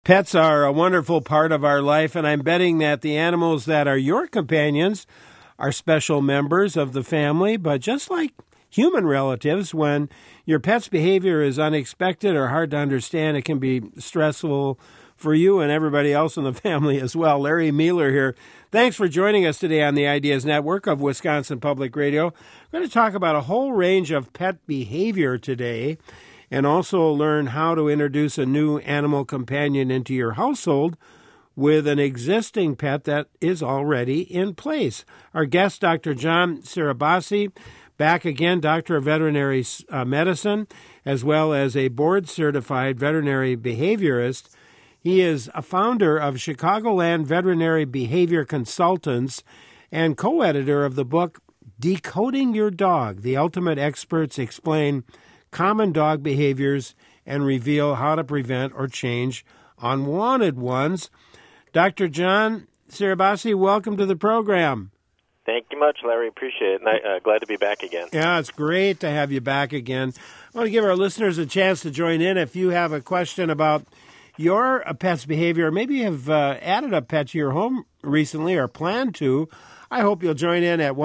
Pets are a wonderful part of our life, and I'm betting that the animals that are your companions are special members of the family. But just like human relatives, when your pet's behavior is unexpected or hard to understand, it can be stressful for you and everybody else in the family as well. Larry Mueller here. Thanks for joining us today on the Ideas Network of Wisconsin Public Radio. We're going to talk about a whole range of pet behavior today, and also learn how to introduce a new animal companion into your household with an existing pet that is already in place. Our guest, Dr. John Sirabassi, back again, Doctor of Veterinary Medicine, as well as a board-certified veterinary behaviorist. He is a founder of Chicagoland Veterinary Behavior Consultants and co-editor of the book Decoding Your Dog, The Ultimate Experts Explain Common Dog Behaviors and Reveal How to Prevent or Change Unwanted Ones. Dr. John Sirabassi, welcome to the program. Thank you much, Larry. Appreciate it. Glad to be back again. Yeah, it's great to have you back again. I want to give our listeners a chance to join in. If you have a question about your pet's behavior, or maybe you have added a pet to your home recently or plan to, I hope you'll join in at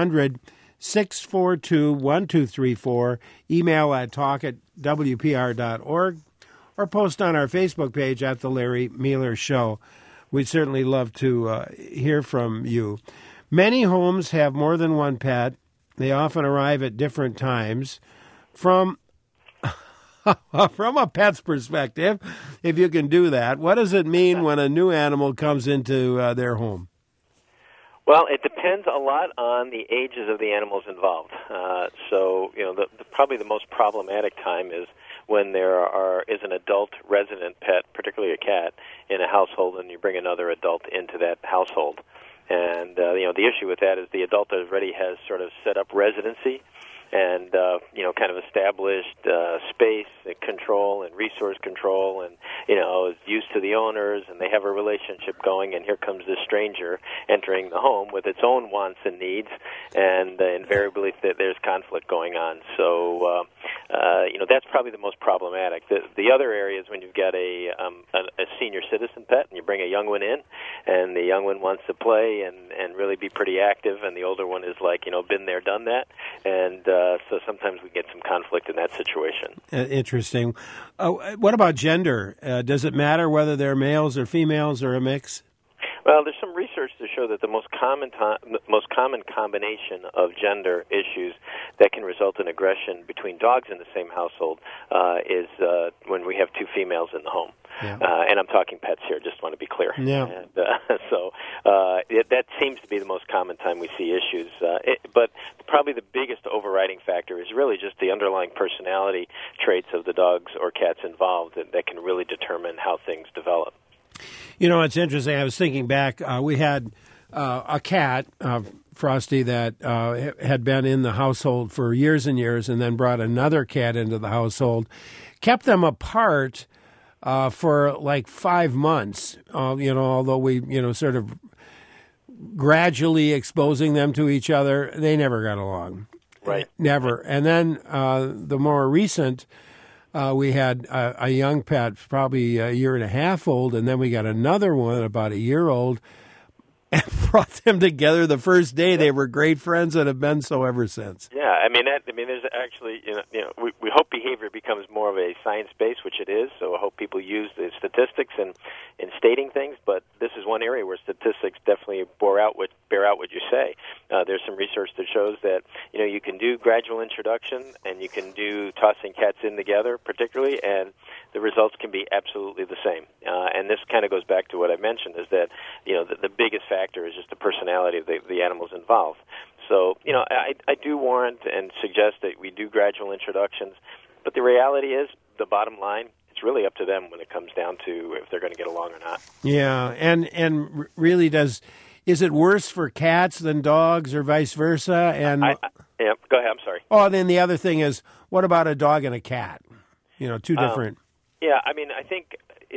1-800-642-1234, email at talk@wpr.org, or post on our Facebook page at The Larry Mueller Show. We'd certainly love to hear from you. Many homes have more than one pet. They often arrive at different times. From a pet's perspective, if you can do that, what does it mean when a new animal comes into their home? Well, it depends a lot on the ages of the animals involved. Probably the most problematic time is when there is an adult resident pet, particularly a cat, in a household, and you bring another adult into that household. And the issue with that is the adult already has sort of set up residency and kind of established space and control and resource control, and is used to the owners, and they have a relationship going. And here comes this stranger entering the home with its own wants and needs, and invariably there's conflict going on. So that's probably the most problematic. The other area is when you've got a senior citizen pet, and you bring a young one in, and the young one wants to play and really be pretty active, and the older one is like been there, done that, and so sometimes we get some conflict in that situation. Interesting. What about gender? Does it matter whether they're males or females or a mix? Well, there's some research to show that the most common combination of gender issues that can result in aggression between dogs in the same household is when we have two females in the home. Yeah. And I'm talking pets here, just want to be clear. Yeah. And, that seems to be the most common time we see issues. But probably the biggest overriding factor is really just the underlying personality traits of the dogs or cats involved that can really determine how things develop. It's interesting. I was thinking back. We had a cat, Frosty, that had been in the household for years and years, and then brought another cat into the household. Kept them apart for like 5 months. Although we, sort of gradually exposing them to each other, they never got along. Right. Never. And then the more recent. We had a young pet, probably a year and a half old, and then we got another one about a year old, and brought them together the first day. They were great friends and have been so ever since. Yeah, there's actually, we hope behavior becomes more of a science base, which it is. So I hope people use the statistics in stating things. But this is one area where statistics definitely bear out what you say. There's some research that shows that you can do gradual introduction, and you can do tossing cats in together, particularly, and the results can be absolutely the same. And this kind of goes back to what I mentioned, is that the biggest factor is just the personality of the animals involved. So, I do warrant and suggest that we do gradual introductions, but the reality is, the bottom line, it's really up to them when it comes down to if they're going to get along or not. Yeah, and really is it worse for cats than dogs or vice versa? And yeah, go ahead, I'm sorry. Oh, then the other thing is, what about a dog and a cat? Two different. Yeah, I think it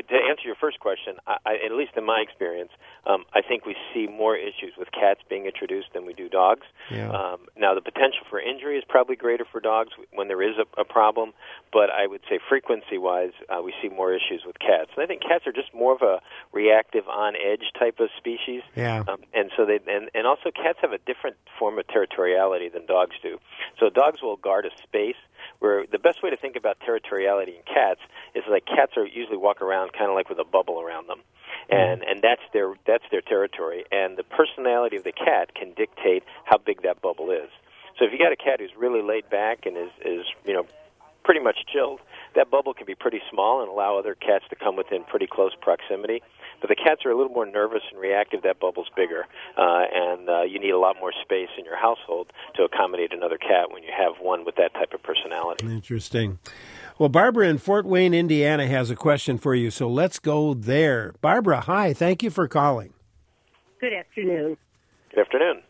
to answer your first question, at least in my experience, I think we see more issues with cats being introduced than we do dogs. Yeah. Now, the potential for injury is probably greater for dogs when there is a problem, but I would say frequency-wise, we see more issues with cats. And I think cats are just more of a reactive, on-edge type of species. Yeah. And so and also cats have a different form of territoriality than dogs do. So dogs will guard a space, where the best way to think about territoriality in cats is like cats are usually walk around kind of like with a bubble around them, and that's their territory. And the personality of the cat can dictate how big that bubble is. So if you got a cat who's really laid back and is pretty much chilled, that bubble can be pretty small and allow other cats to come within pretty close proximity. But the cats are a little more nervous and reactive. That bubble's bigger, and you need a lot more space in your household to accommodate another cat when you have one with that type of personality. Interesting. Well, Barbara in Fort Wayne, Indiana, has a question for you, so let's go there. Barbara, hi. Thank you for calling. Good afternoon. Good afternoon.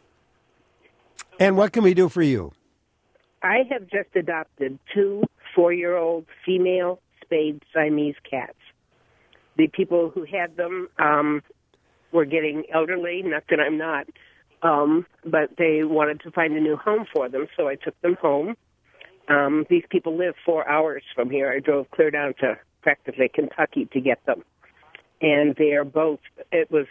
And what can we do for you? I have just adopted 2 4-year-old female spayed Siamese cats. The people who had them were getting elderly, not that I'm not, but they wanted to find a new home for them, so I took them home. These people live 4 hours from here. I drove clear down to practically Kentucky to get them. And they are both, it was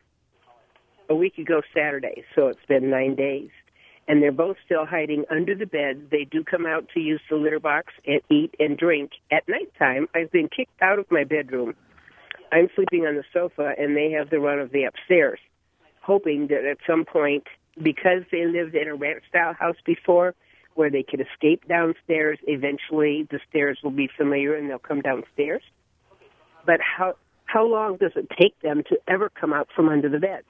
a week ago Saturday, so it's been 9 days. And they're both still hiding under the bed. They do come out to use the litter box and eat and drink. At nighttime, I've been kicked out of my bedroom. I'm sleeping on the sofa, and they have the run of the upstairs, hoping that at some point, because they lived in a ranch-style house before, where they could escape downstairs, eventually the stairs will be familiar and they'll come downstairs. But how long does it take them to ever come out from under the beds?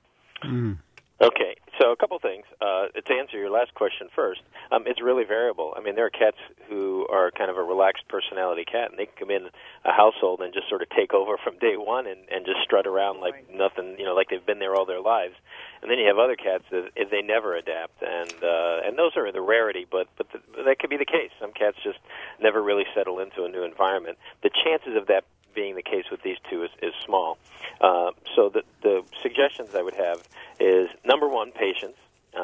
Okay, so a couple things. To answer your last question first, it's really variable. I mean, there are cats who are kind of a relaxed personality cat, and they can come in a household and just sort of take over from day one and just strut around like nothing, like they've been there all their lives. And then you have other cats that they never adapt, and those are the rarity, but that could be the case. Some cats just never really settle into a new environment. The chances of that being the case with these two is small. So the suggestions I would have is, number one, patience.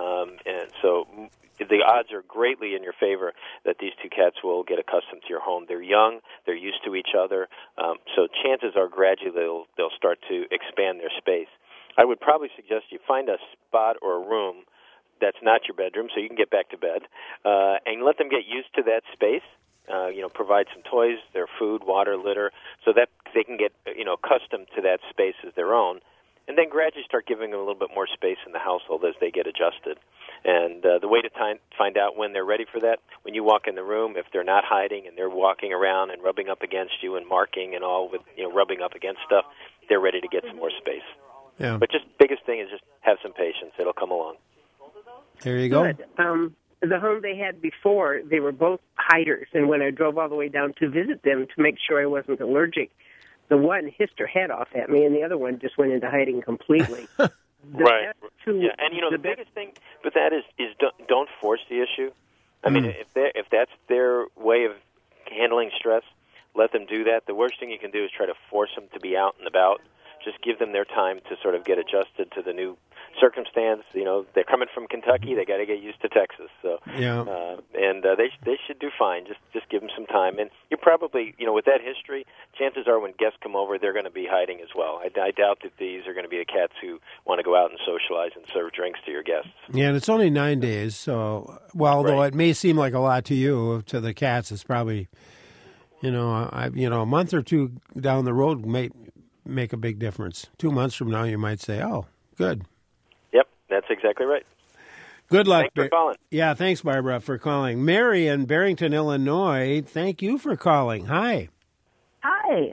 And so the odds are greatly in your favor that these two cats will get accustomed to your home. They're young. They're used to each other. So chances are gradually they'll start to expand their space. I would probably suggest you find a spot or a room that's not your bedroom so you can get back to bed, and let them get used to that space. Provide some toys, their food, water, litter, so that they can get, accustomed to that space as their own. And then gradually start giving them a little bit more space in the household as they get adjusted. And the way to find out when they're ready for that, when you walk in the room, if they're not hiding and they're walking around and rubbing up against you and marking and all with, rubbing up against stuff, they're ready to get some more space. Yeah. But just biggest thing is just have some patience. It'll come along. There you go. Good. The home they had before, they were both hiders, and when I drove all the way down to visit them to make sure I wasn't allergic, the one hissed her head off at me, and the other one just went into hiding completely. Right. Yeah, and the biggest thing with that is don't force the issue. I mean, if that's their way of handling stress, let them do that. The worst thing you can do is try to force them to be out and about. Just give them their time to sort of get adjusted to the new circumstance. They're coming from Kentucky. They got to get used to Texas. So, yeah. They should do fine. Just give them some time. And you probably, with that history, chances are when guests come over, they're going to be hiding as well. I doubt that these are going to be the cats who want to go out and socialize and serve drinks to your guests. Yeah, and it's only 9 days. So, although it may seem like a lot to you, to the cats, it's probably, a month or two down the road might make a big difference. 2 months from now, you might say, "Oh, good." Yep, that's exactly right. Good luck. Thanks for calling. Yeah, thanks, Barbara, for calling. Mary in Barrington, Illinois, thank you for calling. Hi. Hi.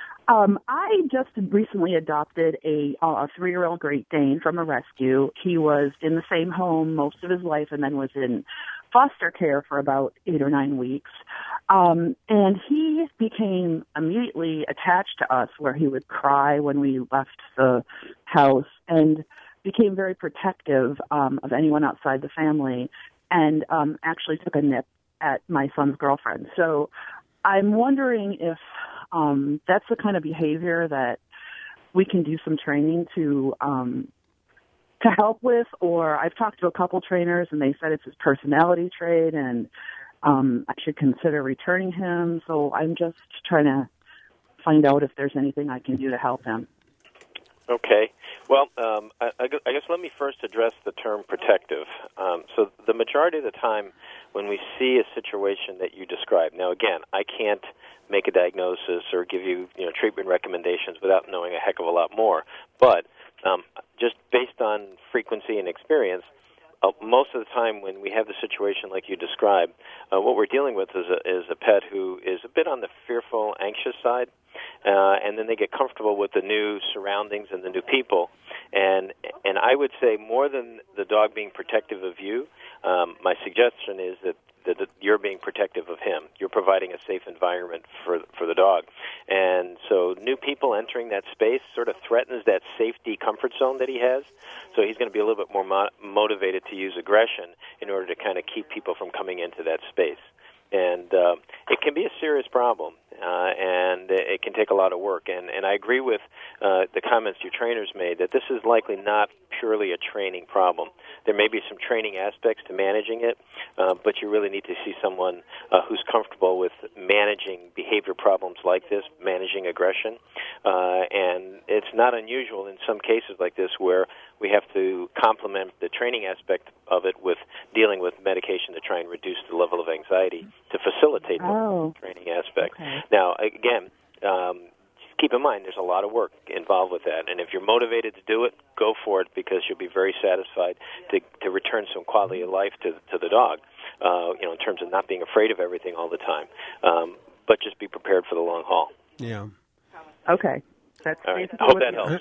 I just recently adopted a 3-year-old Great Dane from a rescue. He was in the same home most of his life and then was in foster care for about 8 or 9 weeks. And he became immediately attached to us, where he would cry when we left the house, and became very protective of anyone outside the family, and actually took a nip at my son's girlfriend. So I'm wondering if That's the kind of behavior that we can do some training to help with. Or I've talked to a couple trainers, and they said it's his personality trait, and I should consider returning him. So I'm just trying to find out if there's anything I can do to help him. Okay. Well, I guess let me first address the term protective. So the majority of the time when we see a situation that you describe, now again, I can't make a diagnosis or give you, treatment recommendations without knowing a heck of a lot more. But just based on frequency and experience, most of the time when we have the situation like you described, what we're dealing with is a pet who is a bit on the fearful, anxious side, and then they get comfortable with the new surroundings and the new people. And I would say more than the dog being protective of you, my suggestion is that you're being protective of him. You're providing a safe environment for the dog. And so new people entering that space sort of threatens that safety comfort zone that he has. So he's going to be a little bit more motivated to use aggression in order to kind of keep people from coming into that space. And it can be a serious problem, and it can take a lot of work. And I agree with the comments your trainers made that this is likely not purely a training problem. There may be some training aspects to managing it, but you really need to see someone who's comfortable with managing behavior problems like this, managing aggression. And it's not unusual in some cases like this where we have to complement the training aspect of it with dealing with medication to try and reduce the level of anxiety to facilitate the training aspect. Okay. Now, again, keep in mind there's a lot of work involved with that, and if you're motivated to do it, go for it because you'll be very satisfied to return some quality of life to the dog, in terms of not being afraid of everything all the time, but just be prepared for the long haul. Yeah. Okay. That's all right. I hope that helps.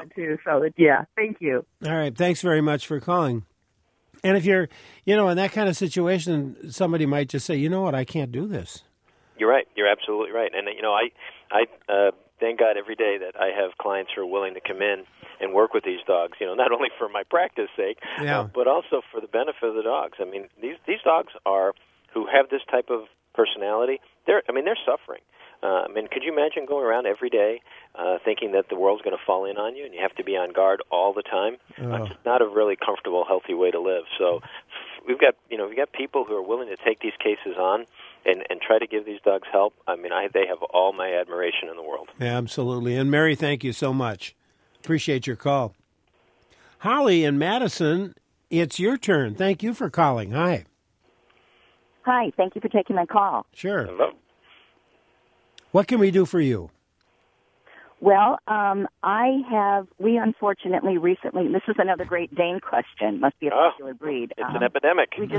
Yeah. Thank you. All right. Thanks very much for calling. And if you're, in that kind of situation, somebody might just say, you know what, I can't do this. You're right. You're absolutely right. And, I thank God every day that I have clients who are willing to come in and work with these dogs, not only for my practice sake, but also for the benefit of the dogs. I mean, these dogs who have this type of personality, they're suffering. Could you imagine going around every day thinking that the world's going to fall in on you and you have to be on guard all the time? It's just not a really comfortable, healthy way to live. So we've got people who are willing to take these cases on and try to give these dogs help. They have all my admiration in the world. Yeah, absolutely. And Mary, thank you so much. Appreciate your call. Holly in Madison, it's your turn. Thank you for calling. Hi. Hi. Thank you for taking my call. Sure. Hello. What can we do for you? Well, we unfortunately recently, this is another Great Dane question, must be a popular breed. It's an epidemic. We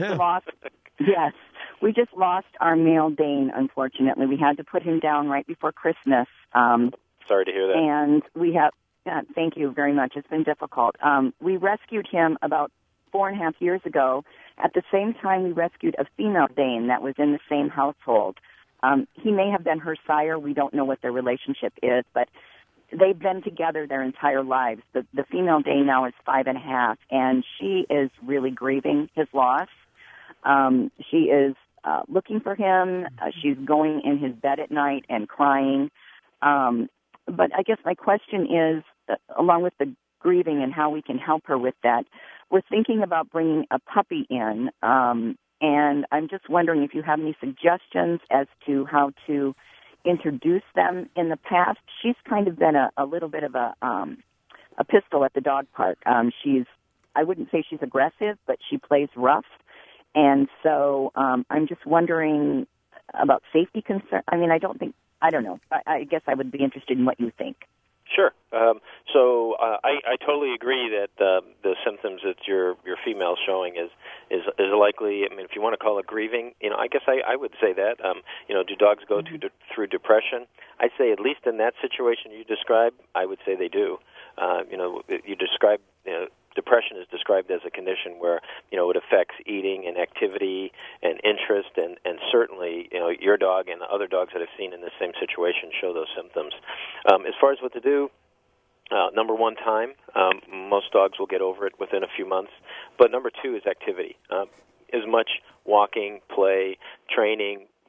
just lost our male Dane, unfortunately. We had to put him down right before Christmas. Sorry to hear that. And we have, thank you very much. It's been difficult. We rescued him about 4.5 years ago. At the same time, we rescued a female Dane that was in the same household. He may have been her sire. We don't know what their relationship is, but they've been together their entire lives. The female Dane now is 5.5, and she is really grieving his loss. She is looking for him. She's going in his bed at night and crying. But I guess my question is, along with the grieving and how we can help her with that, we're thinking about bringing a puppy in. And I'm just wondering if you have any suggestions as to how to introduce them. In the past, she's kind of been a little bit of a pistol at the dog park. I wouldn't say she's aggressive, but she plays rough. And so I'm just wondering about safety concerns. I don't know. I guess I would be interested in what you think. Sure. So I totally agree that the symptoms that your female showing is likely. If you want to call it grieving, I guess I would say that. Do dogs go through depression? I'd say at least in that situation you described, I would say they do. You describe depression is described as a condition where it affects eating and activity and interest, and certainly your dog and the other dogs that I've seen in the same situation show those symptoms. As far as what to do, number one, time. Most dogs will get over it within a few months. But number two is activity. As much walking, play, training,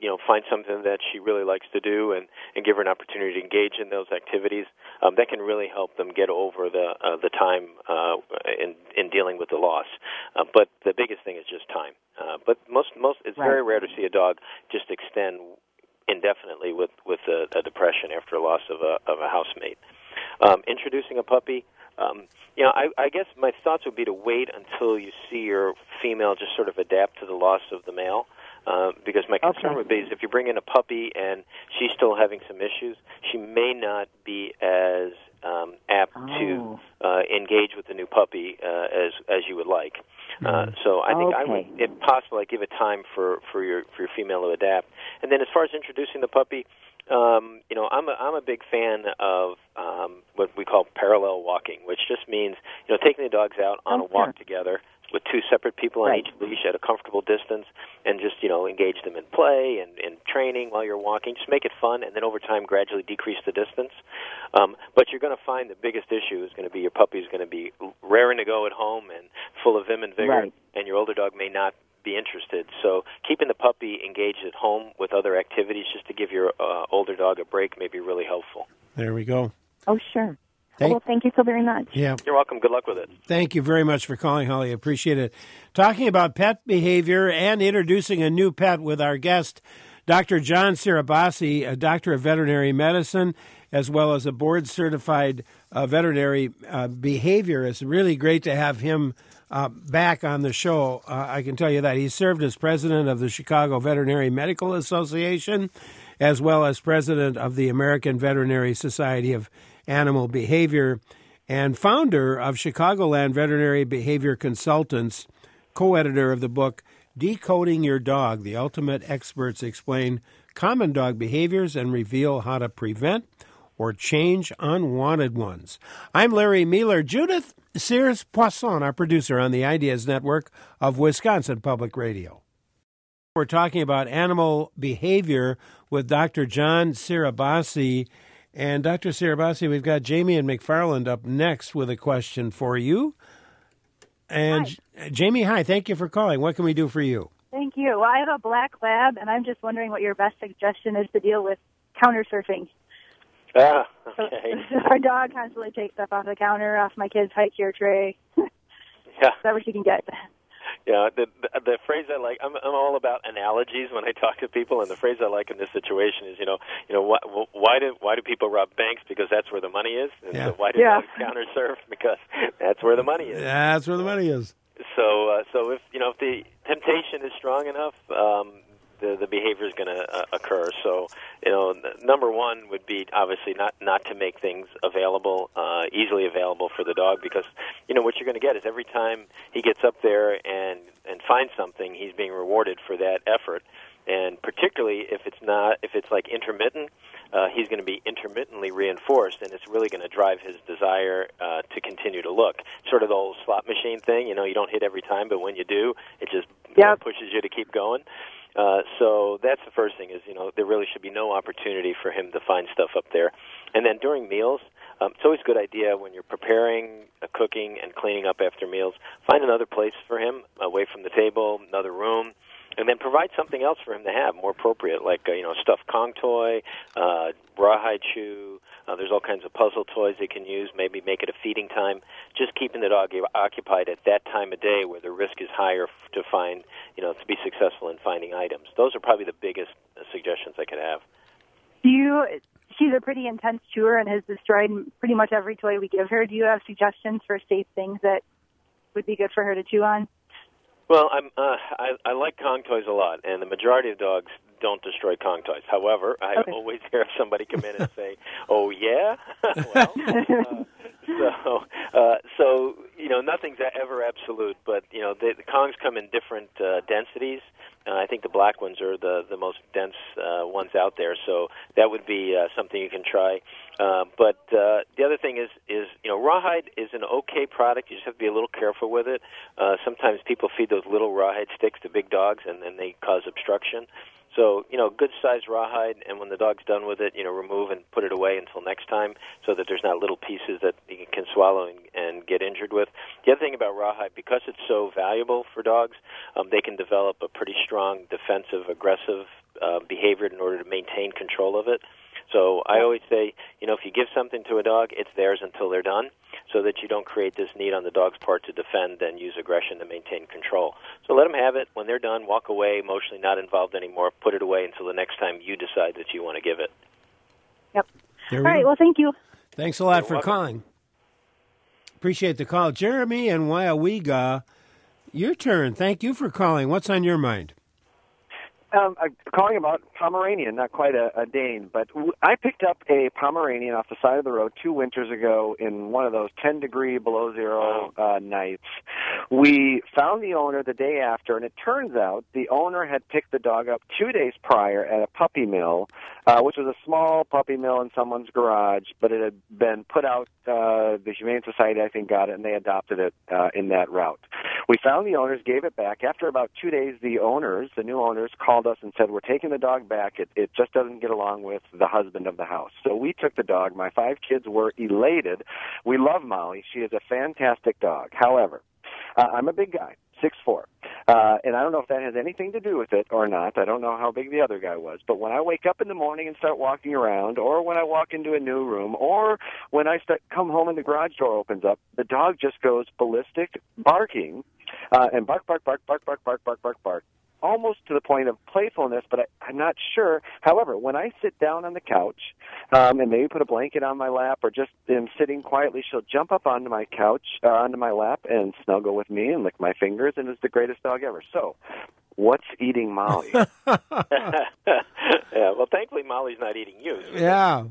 find something that she really likes to do and give her an opportunity to engage in those activities. That can really help them get over the time in dealing with the loss. But the biggest thing is just time. But most it's Right. very rare to see a dog just extend indefinitely with a depression after a loss of a housemate. Introducing a puppy. I guess my thoughts would be to wait until you see your female just sort of adapt to the loss of the male. Because my concern would be is if you bring in a puppy and she's still having some issues, she may not be as apt to engage with the new puppy as you would like. So I think I would, if possible, I'd give it time for your female to adapt. And then as far as introducing the puppy, I'm a big fan of what we call parallel walking, which just means taking the dogs out on a walk together with two separate people on each leash at a comfortable distance, and just engage them in play and in training while you're walking. Just make it fun, and then over time gradually decrease the distance. But you're going to find the biggest issue is going to be your puppy is going to be raring to go at home and full of vim and vigor, and your older dog may not be interested. So keeping the puppy engaged at home with other activities just to give your older dog a break may be really helpful. There we go. Oh, sure. Thank you so very much. Yeah. You're welcome. Good luck with it. Thank you very much for calling, Holly. Appreciate it. Talking about pet behavior and introducing a new pet with our guest, Dr. John Sirabassi, a doctor of veterinary medicine, as well as a board-certified veterinary behavior. It's really great to have him back on the show. I can tell you that. He served as president of the Chicago Veterinary Medical Association, as well as president of the American Veterinary Society of Animal Behavior, and founder of Chicagoland Veterinary Behavior Consultants, co-editor of the book Decoding Your Dog, The Ultimate Experts Explain Common Dog Behaviors and Reveal How to Prevent or Change Unwanted Ones. I'm Larry Mueller. Judith Sears Poisson, our producer on the Ideas Network of Wisconsin Public Radio. We're talking about animal behavior with Dr. John Sirabassi. And Dr. Sirabassi, we've got Jamie and McFarland up next with a question for you. And hi. Jamie, hi. Thank you for calling. What can we do for you? Thank you. Well, I have a black lab, and I'm just wondering what your best suggestion is to deal with counter surfing. Okay. So our dog constantly takes stuff off the counter, off my kid's high chair tray. Yeah. Is that what you can get? Yeah, the phrase I like, I'm all about analogies when I talk to people, and the phrase I like in this situation is, why do people rob banks? Because that's where the money is. And so why do dogs counter surf? Because that's where the money is. That's where the money is. So if if the temptation is strong enough, the behavior is going to occur. So, number one would be obviously not to make things available, easily available for the dog, because what you're going to get is every time he gets up there and finds something, he's being rewarded for that effort. And particularly if it's like intermittent, he's going to be intermittently reinforced, and it's really going to drive his desire to continue to look. Sort of the old slot machine thing, you don't hit every time, but when you do, it just pushes you to keep going. So that's the first thing is, there really should be no opportunity for him to find stuff up there. And then during meals, it's always a good idea when you're preparing, cooking, and cleaning up after meals, find another place for him, away from the table, another room, and then provide something else for him to have, more appropriate, like a stuffed Kong toy, rawhide chew. There's all kinds of puzzle toys they can use. Maybe make it a feeding time. Just keeping the dog occupied at that time of day where the risk is higher to find, to be successful in finding items. Those are probably the biggest suggestions I could have. She's a pretty intense chewer and has destroyed pretty much every toy we give her. Do you have suggestions for safe things that would be good for her to chew on? Well, I like Kong toys a lot, and the majority of dogs don't destroy Kong toys. However, I always hear somebody come in and say, "Oh yeah," so nothing's ever absolute, but the Kongs come in different densities. I think the black ones are the most dense ones out there, so that would be something you can try. But the other thing is rawhide is an okay product. You just have to be a little careful with it. Sometimes people feed those little rawhide sticks to big dogs, and then they cause obstruction. So, good-sized rawhide, and when the dog's done with it, remove and put it away until next time so that there's not little pieces that he can swallow and get injured with. The other thing about rawhide, because it's so valuable for dogs, they can develop a pretty strong defensive, aggressive behavior in order to maintain control of it. So I always say, if you give something to a dog, it's theirs until they're done, so that you don't create this need on the dog's part to defend and use aggression to maintain control. So let them have it. When they're done, walk away, emotionally not involved anymore, put it away until the next time you decide that you want to give it. Yep. All right, well, thank you. Thanks a lot for calling. Appreciate the call. Jeremy and Waiawega, your turn. Thank you for calling. What's on your mind? I'm calling about Pomeranian, not quite a Dane, but I picked up a Pomeranian off the side of the road 2 winters ago in one of those 10-degree below zero nights. We found the owner the day after, and it turns out the owner had picked the dog up 2 days prior at a puppy mill, which was a small puppy mill in someone's garage, but it had been put out. The Humane Society, I think, got it, and they adopted it in that route. We found the owners, gave it back. After about 2 days, the new owners, called us and said, we're taking the dog back. It just doesn't get along with the husband of the house. So we took the dog. My 5 kids were elated. We love Molly. She is a fantastic dog. However, I'm a big guy, 6'4", and I don't know if that has anything to do with it or not. I don't know how big the other guy was. But when I wake up in the morning and start walking around, or when I walk into a new room, or when I come home and the garage door opens up, the dog just goes ballistic, barking, and bark, bark, bark, bark, bark, bark, bark, bark, bark, almost to the point of playfulness, but I'm not sure. However, when I sit down on the couch and maybe put a blanket on my lap or just am sitting quietly, she'll jump up onto my couch, onto my lap, and snuggle with me and lick my fingers, and is the greatest dog ever. So, what's eating Molly? Yeah, well, thankfully, Molly's not eating you. Yeah.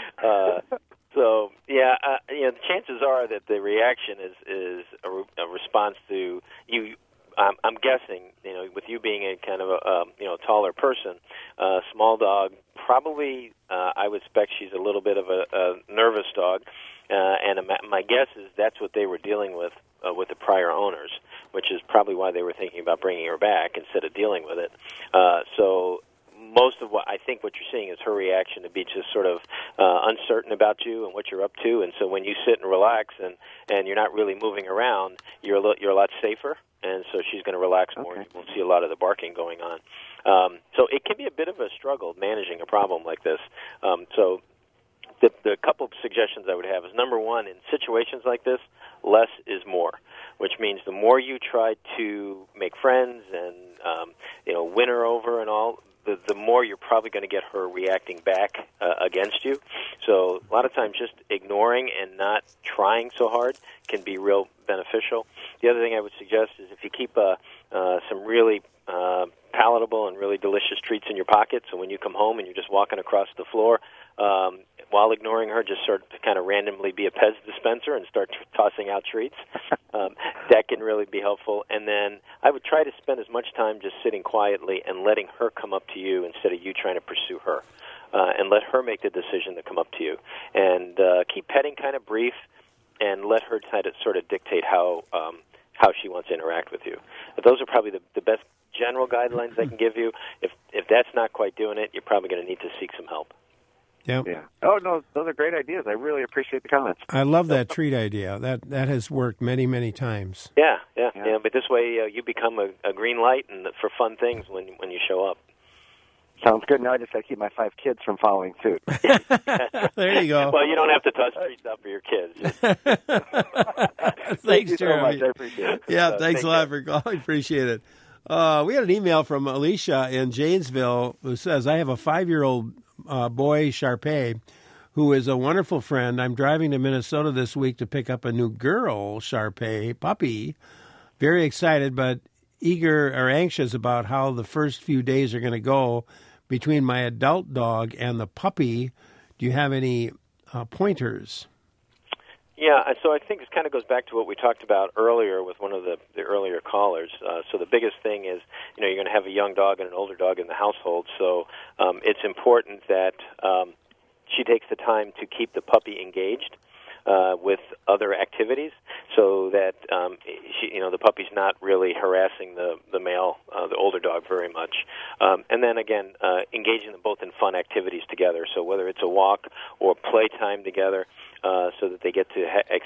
So, the chances are that the reaction is a response to you. I'm guessing, with you being a kind of a taller person, small dog, probably I would expect she's a little bit of a nervous dog, and my guess is that's what they were dealing with the prior owners, which is probably why they were thinking about bringing her back instead of dealing with it. So most of what you're seeing is her reaction to be just sort of uncertain about you and what you're up to, and so when you sit and relax and you're not really moving around, you're a lot safer. And so she's going to relax more, and you won't see a lot of the barking going on. So it can be a bit of a struggle managing a problem like this. So the couple of suggestions I would have is, number one, in situations like this, less is more, which means the more you try to make friends and win her over and all, the more you're probably going to get her reacting back against you. So a lot of times just ignoring and not trying so hard can be real beneficial. The other thing I would suggest is if you keep some really palatable and really delicious treats in your pocket, so when you come home and you're just walking across the floor, while ignoring her, just sort of kind of randomly be a Pez dispenser and start tossing out treats. That can really be helpful. And then I would try to spend as much time just sitting quietly and letting her come up to you instead of you trying to pursue her. And let her make the decision to come up to you. And keep petting kind of brief, and let her try to sort of dictate how she wants to interact with you. But those are probably the best general guidelines I can give you. If that's not quite doing it, you're probably going to need to seek some help. Yep. Yeah. Oh, no, those are great ideas. I really appreciate the comments. I love that treat idea. That has worked many, many times. Yeah. But this way you become a green light and for fun things when you show up. Sounds good. Now I just got to keep my 5 kids from following suit. There you go. Well, you don't have to toss treats out for your kids. Thanks, Jeremy. So much. I appreciate it. Yeah, thanks a lot for calling. Appreciate it. We had an email from Alicia in Janesville who says, I have a 5-year-old boy, Sharpei, who is a wonderful friend. I'm driving to Minnesota this week to pick up a new girl, Sharpei, puppy. Very excited, but eager or anxious about how the first few days are going to go between my adult dog and the puppy. Do you have any pointers? Yeah, so I think this kind of goes back to what we talked about earlier with one of the earlier callers. So the biggest thing is, you're going to have a young dog and an older dog in the household, so it's important that she takes the time to keep the puppy engaged with other activities, so that the puppy's not really harassing the male, the older dog, very much. And then again, engaging them both in fun activities together. So whether it's a walk or playtime together, so that they get to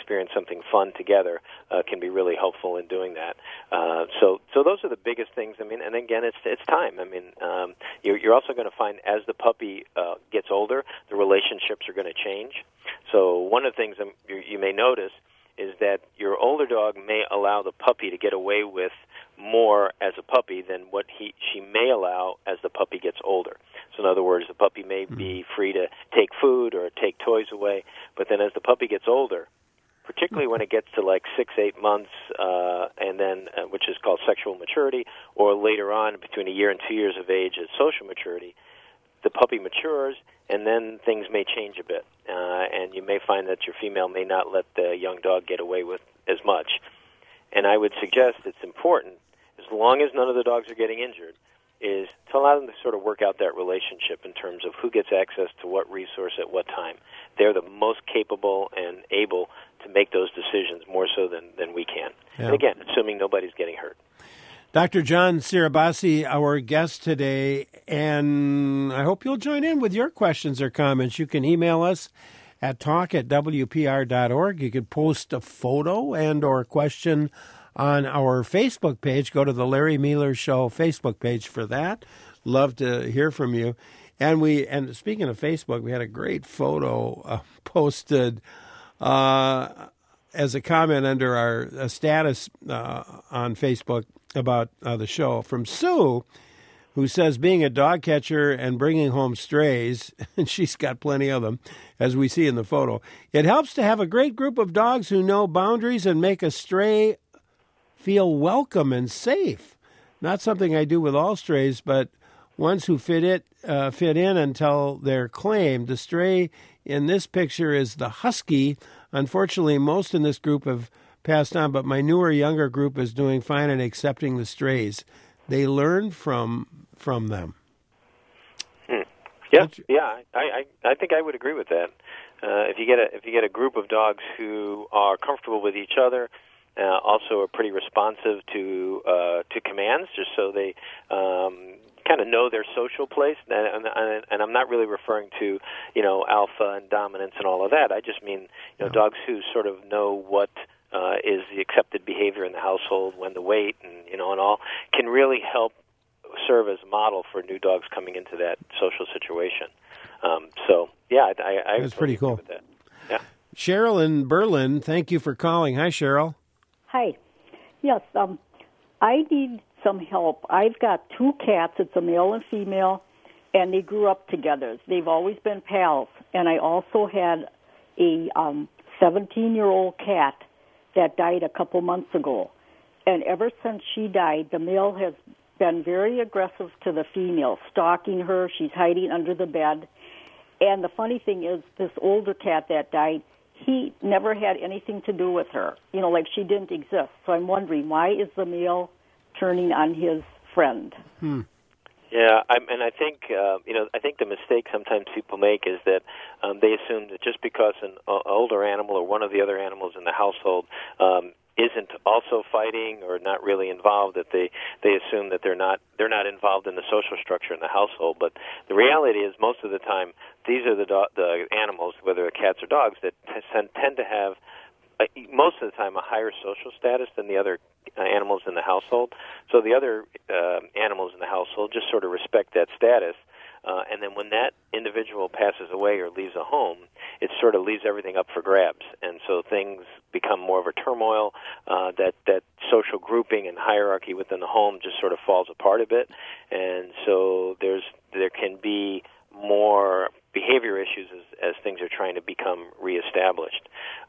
experience something fun together can be really helpful in doing that. So those are the biggest things. I mean, and again, it's time. I mean, you're also going to find as the puppy gets older, the relationships are going to change. So one of the things you may notice is that your older dog may allow the puppy to get away with more as a puppy than what she may allow as the puppy gets older. So in other words, the puppy may be free to take food or take toys away, but then as the puppy gets older, particularly when it gets to like 6-8 months, and then which is called sexual maturity, or later on between 1 year and 2 years of age is social maturity, the puppy matures, and then things may change a bit, and you may find that your female may not let the young dog get away with as much. And I would suggest it's important, as long as none of the dogs are getting injured, is to allow them to sort of work out that relationship in terms of who gets access to what resource at what time. They're the most capable and able to make those decisions more so than we can. Yeah. And again, assuming nobody's getting hurt. Dr. John Sirabassi, our guest today, and I hope you'll join in with your questions or comments. You can email us at talk@wpr.org. You could post a photo and or question on our Facebook page. Go to the Larry Mueller Show Facebook page for that. Love to hear from you. And speaking of Facebook, we had a great photo posted as a comment under our status on Facebook about the show from Sue, who says being a dog catcher and bringing home strays, and she's got plenty of them, as we see in the photo, it helps to have a great group of dogs who know boundaries and make a stray feel welcome and safe. Not something I do with all strays, but ones who fit in until they're claimed. The stray in this picture is the husky. Unfortunately, most in this group have passed on, but my newer, younger group is doing fine and accepting the strays. They learn from them. Yeah. I think I would agree with that. If you get a group of dogs who are comfortable with each other, also are pretty responsive to commands, just so they kind of know their social place, and I'm not really referring to alpha and dominance and all of that. I just mean dogs who sort of know what is the accepted behavior in the household, when to wait, and all, can really help serve as a model for new dogs coming into that social situation. I that's pretty cool. With that. Yeah. Cheryl in Berlin, thank you for calling. Hi, Cheryl. Hi. Yes, I need some help. I've got 2 cats. It's a male and female, and they grew up together. They've always been pals. And I also had a 17-year-old cat that died a couple months ago. And ever since she died, the male has been very aggressive to the female, stalking her. She's hiding under the bed. And the funny thing is, this older cat that died, he never had anything to do with her, like she didn't exist. So I'm wondering, why is the male turning on his friend? Yeah, I think I think the mistake sometimes people make is that they assume that just because an older animal or one of the other animals in the household isn't also fighting or not really involved, that they assume that they're not involved in the social structure in the household. But the reality is, most of the time, these are the animals, whether they're cats or dogs, that tend to have most of the time a higher social status than the other animals in the household. So the other animals in the household just sort of respect that status. And then when that individual passes away or leaves a home, it sort of leaves everything up for grabs. And so things become more of a turmoil. That social grouping and hierarchy within the home just sort of falls apart a bit. And so there can be more behavior issues as things are trying to become reestablished.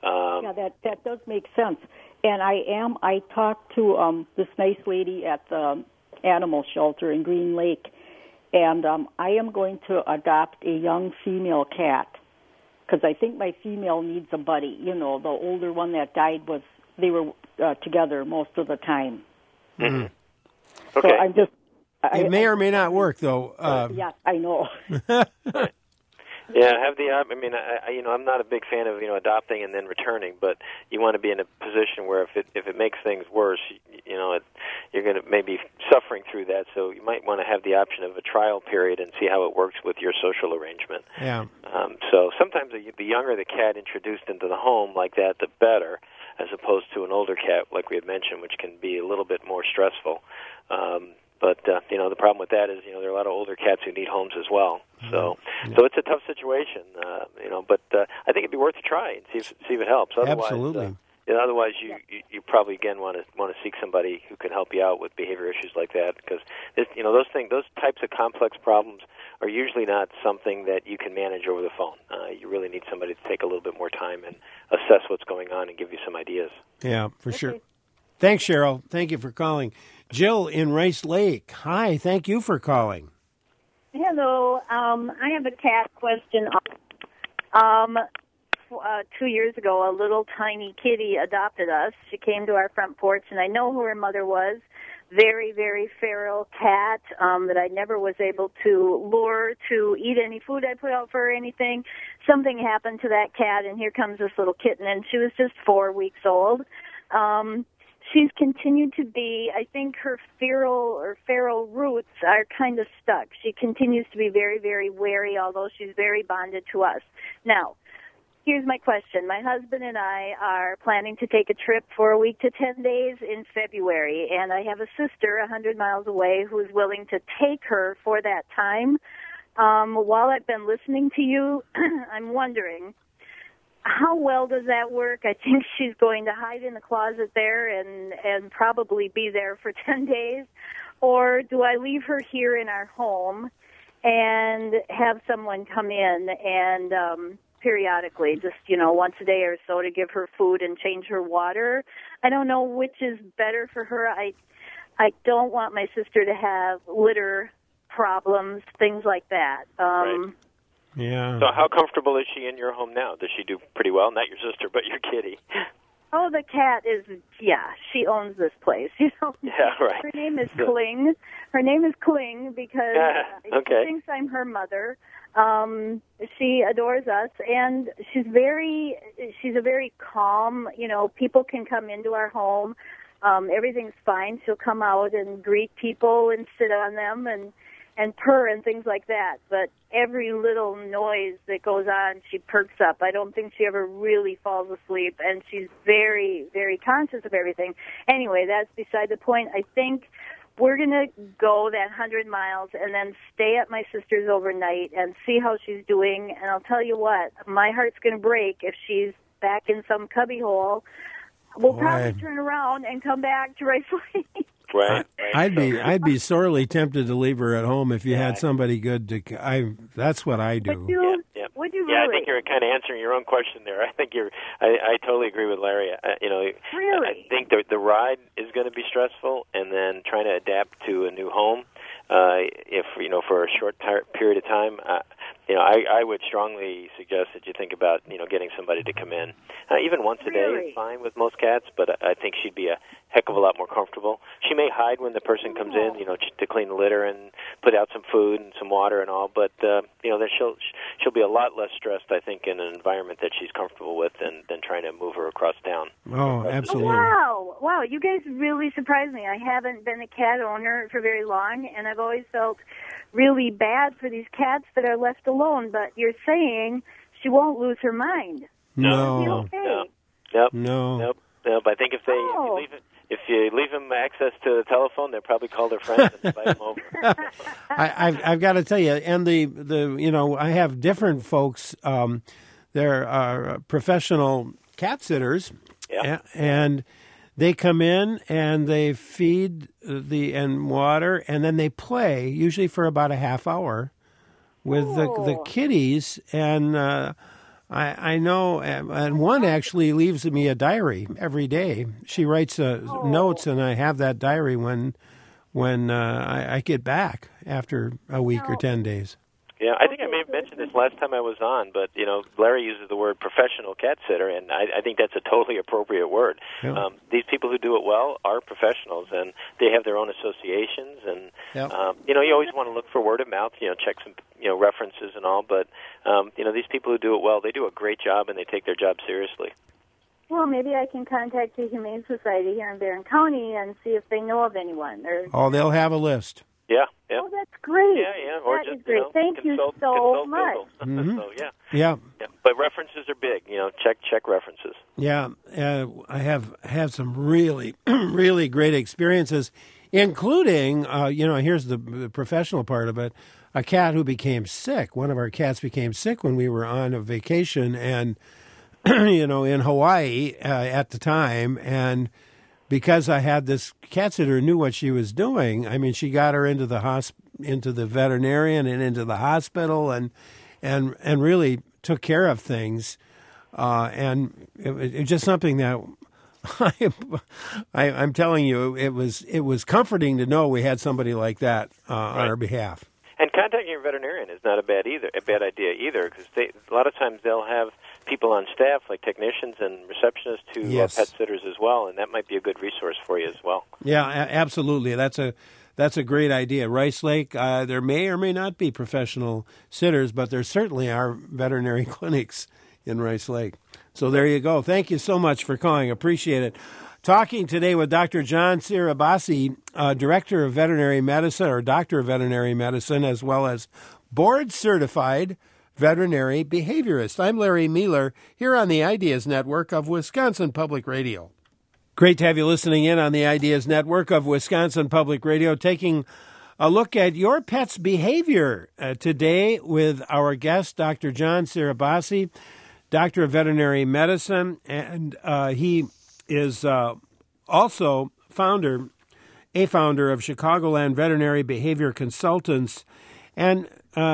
That does make sense. And I talked to this nice lady at the animal shelter in Green Lake, and I am going to adopt a young female cat because I think my female needs a buddy. The older one that died they were together most of the time. Mm-hmm. Okay. So it may or may not work, though. Yeah, I know. Right. Yeah, have the. I mean, I'm not a big fan of adopting and then returning, but you want to be in a position where if it makes things worse, you're going to maybe suffering through that. So you might want to have the option of a trial period and see how it works with your social arrangement. Yeah. So sometimes the younger the cat introduced into the home like that, the better, as opposed to an older cat, like we had mentioned, which can be a little bit more stressful. But the problem with that is there are a lot of older cats who need homes as well. So it's a tough situation. But I think it'd be worth a try and see if it helps. Otherwise, Absolutely. Otherwise, you probably again want to seek somebody who can help you out with behavior issues like that, because those types of complex problems are usually not something that you can manage over the phone. You really need somebody to take a little bit more time and assess what's going on and give you some ideas. Yeah, for sure. Thanks, Cheryl. Thank you for calling. Jill in Rice Lake. Hi, thank you for calling. Hello. I have a cat question. 2 years ago, a little tiny kitty adopted us. She came to our front porch, and I know who her mother was. Very, very feral cat that I never was able to lure to eat any food I put out for her or anything. Something happened to that cat, and here comes this little kitten, and she was just 4 weeks old. She's continued to be, I think her feral roots are kind of stuck. She continues to be very, very wary, although she's very bonded to us. Now, here's my question. My husband and I are planning to take a trip for a week to 10 days in February, and I have a sister 100 miles away who is willing to take her for that time. While I've been listening to you, I'm wondering, how well does that work? I think she's going to hide in the closet there and probably be there for 10 days. Or do I leave her here in our home and have someone come in and periodically, just, once a day or so, to give her food and change her water? I don't know which is better for her. I don't want my sister to have litter problems, things like that. Right. Yeah. So how comfortable is she in your home now? Does she do pretty well? Not your sister, but your kitty. Oh, the cat is, she owns this place. Yeah, right. Her name is Kling. Her name is Kling because she thinks I'm her mother. She adores us, and she's a very calm, people can come into our home. Everything's fine. She'll come out and greet people and sit on them and purr and things like that. But every little noise that goes on, she perks up. I don't think she ever really falls asleep, and she's very, very conscious of everything. Anyway, that's beside the point. I think we're going to go that 100 miles and then stay at my sister's overnight and see how she's doing. And I'll tell you what, my heart's going to break if she's back in some cubbyhole. We'll probably turn around and come back to Rice Lake. Right. I'd be sorely tempted to leave her at home if you had somebody good to. That's what I do. Would you really? Yeah, I think you're kind of answering your own question there. I think I totally agree with Larry. Really? I think the ride is going to be stressful, and then trying to adapt to a new home, if for a short period of time. I would strongly suggest that you think about getting somebody to come in. Even once a day is fine with most cats, but I think she'd be a heck of a lot more comfortable. She may hide when the person comes in, to clean the litter and put out some food and some water and all. But then she'll be a lot less stressed, I think, in an environment that she's comfortable with than trying to move her across town. Oh, absolutely! Wow! You guys really surprised me. I haven't been a cat owner for very long, and I've always felt really bad for these cats that are left alone. But you're saying she won't lose her mind. No. Nope. I think if you leave them access to the telephone, they'll probably call their friends and invite them over. I've got to tell you, and I have different folks. They're professional cat sitters, and they come in and they feed and water, and then they play, usually for about a half hour, with the kitties. And I know, and one actually leaves me a diary every day. She writes notes, and I have that diary when I get back after a week or 10 days. Yeah, I think I may have mentioned this last time I was on, but Larry uses the word professional cat sitter, and I think that's a totally appropriate word. Yeah. These people who do it well are professionals, and they have their own associations, and you always want to look for word of mouth, check some references and all, but these people who do it well, they do a great job, and they take their job seriously. Well, maybe I can contact the Humane Society here in Barron County and see if they know of anyone. They'll have a list. Yeah. Oh, that's great. Yeah. Or that just, is great. Thank you so much. Mm-hmm. So, yeah. But references are big. Check references. Yeah, I have some really, really great experiences, including, here's the professional part of it, a cat who became sick. One of our cats became sick when we were on a vacation and, in Hawaii at the time, and because I had this cat sitter who knew what she was doing, I mean, she got her into the veterinarian and into the hospital, and really took care of things, and it was just something that I'm telling you, it was comforting to know we had somebody like that on our behalf. And contacting your veterinarian is not a bad idea either, because a lot of times they'll have people on staff, like technicians and receptionists, who are pet sitters as well, and that might be a good resource for you as well. Yeah, absolutely. That's a great idea. Rice Lake, there may or may not be professional sitters, but there certainly are veterinary clinics in Rice Lake. So there you go. Thank you so much for calling. Appreciate it. Talking today with Dr. John Sirabasi, Director of Veterinary Medicine, or Doctor of Veterinary Medicine, as well as board-certified veterinary behaviorist. I'm Larry Mueller, here on the Ideas Network of Wisconsin Public Radio. Great to have you listening in on the Ideas Network of Wisconsin Public Radio, taking a look at your pet's behavior today with our guest, Dr. John Sirabasi, Doctor of Veterinary Medicine, and he is also founder of Chicagoland Veterinary Behavior Consultants. And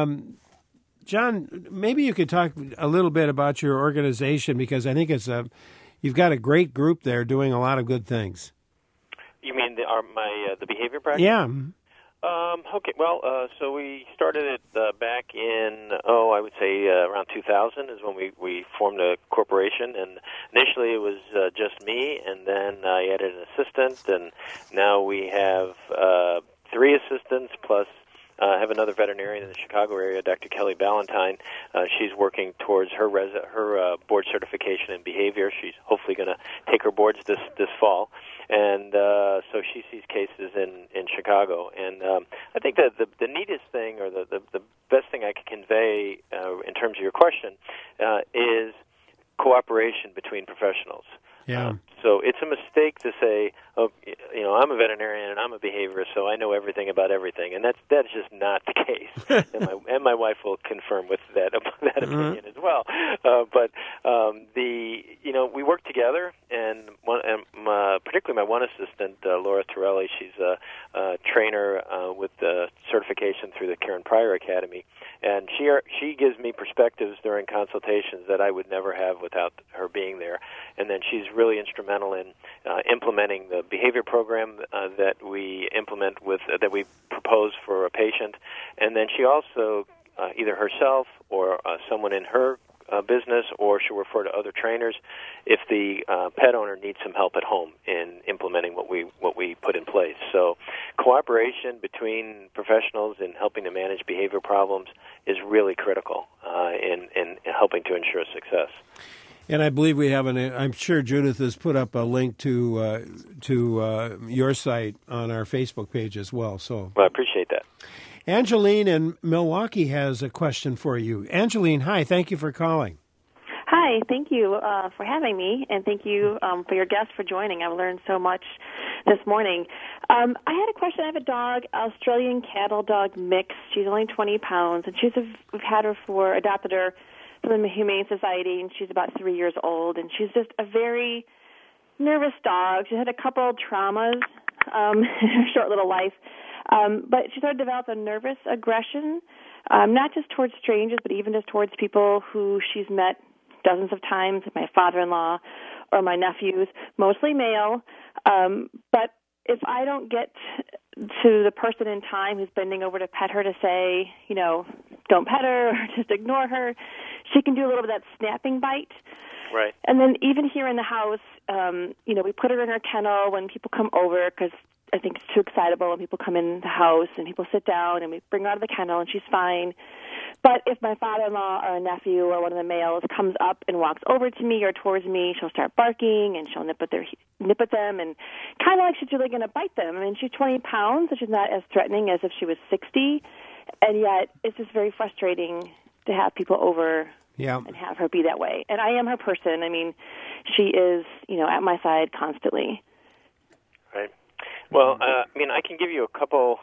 John, maybe you could talk a little bit about your organization, because I think you've got a great group there doing a lot of good things. You mean the behavior practice? Yeah. Okay. Well, so we started it back in I would say around 2000 is when we formed a corporation, and initially it was just me, and then I added an assistant, and now we have 3 assistants plus. I have another veterinarian in the Chicago area, Dr. Kelly Ballantyne. She's working towards her board certification in behavior. She's hopefully going to take her boards this fall, and so she sees cases in Chicago. And I think that the neatest thing, or the best thing I can convey in terms of your question, is cooperation between professionals. Yeah. So it's a mistake to say, I'm a veterinarian and I'm a behaviorist, so I know everything about everything, and that's just not the case. and my wife will confirm with that opinion as well. But we work together, and particularly my one assistant, Laura Torelli, she's a trainer with the certification through the Karen Pryor Academy, and she gives me perspectives during consultations that I would never have without her being there. And then she's really instrumental in implementing the behavior program that we propose for a patient. And then she also, either herself or someone in her business, or she'll refer to other trainers if the pet owner needs some help at home in implementing what we put in place. So cooperation between professionals in helping to manage behavior problems is really critical in helping to ensure success. And I believe we have I'm sure Judith has put up a link to your site on our Facebook page as well. So I appreciate that. Angeline in Milwaukee has a question for you. Angeline, hi. Thank you for calling. Hi. Thank you for having me, and thank you for your guest for joining. I've learned so much this morning. I had a question. I have a dog, Australian cattle dog mix. She's only 20 pounds, and we've had her adopted her from the Humane Society, and she's about 3 years old, and she's just a very nervous dog. She had a couple of traumas in her short little life, but she started to develop a nervous aggression, not just towards strangers, but even just towards people who she's met dozens of times, my father-in-law or my nephews, mostly male. But if I don't get to the person in time who's bending over to pet her to say, don't pet her or just ignore her. She can do a little bit of that snapping bite. Right. And then even here in the house, we put her in her kennel when people come over because I think it's too excitable when people come in the house and people sit down and we bring her out of the kennel and she's fine. But if my father-in-law or a nephew or one of the males comes up and walks over to me or towards me, she'll start barking and she'll nip at them and kind of like she's really going to bite them. I mean, she's 20 pounds, which is not as threatening as if she was 60, and yet it's just very frustrating to have people over and have her be that way. And I am her person. I mean, she is, at my side constantly. Right. Well, I can give you a couple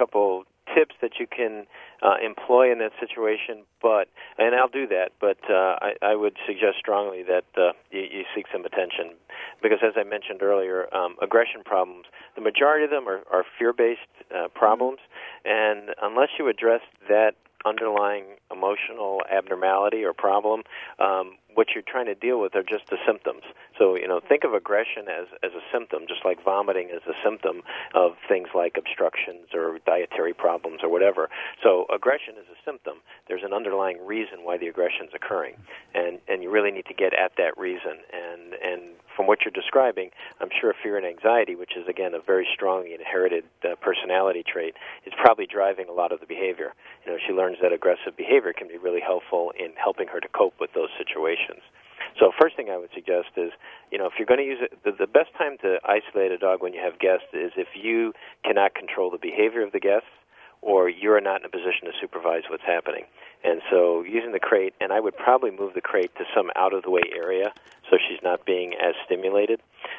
tips that you can employ in that situation, and I'll do that, but I would suggest strongly that you seek some attention, because as I mentioned earlier, aggression problems, the majority of them are fear-based problems, and unless you address that underlying emotional abnormality or problem, what you're trying to deal with are just the symptoms. So, think of aggression as a symptom, just like vomiting is a symptom of things like obstructions or dietary problems or whatever. So aggression is a symptom. There's an underlying reason why the aggression is occurring, and you really need to get at that reason. And from what you're describing, I'm sure fear and anxiety, which is, again, a very strongly inherited personality trait, is probably driving a lot of the behavior. She learns that aggressive behavior can be really helpful in helping her to cope with those situations. So first thing I would suggest is, if you're going to use it, the best time to isolate a dog when you have guests is if you cannot control the behavior of the guests or you're not in a position to supervise what's happening. And so using the crate, and I would probably move the crate to some out-of-the-way area so she's not being as stimulated,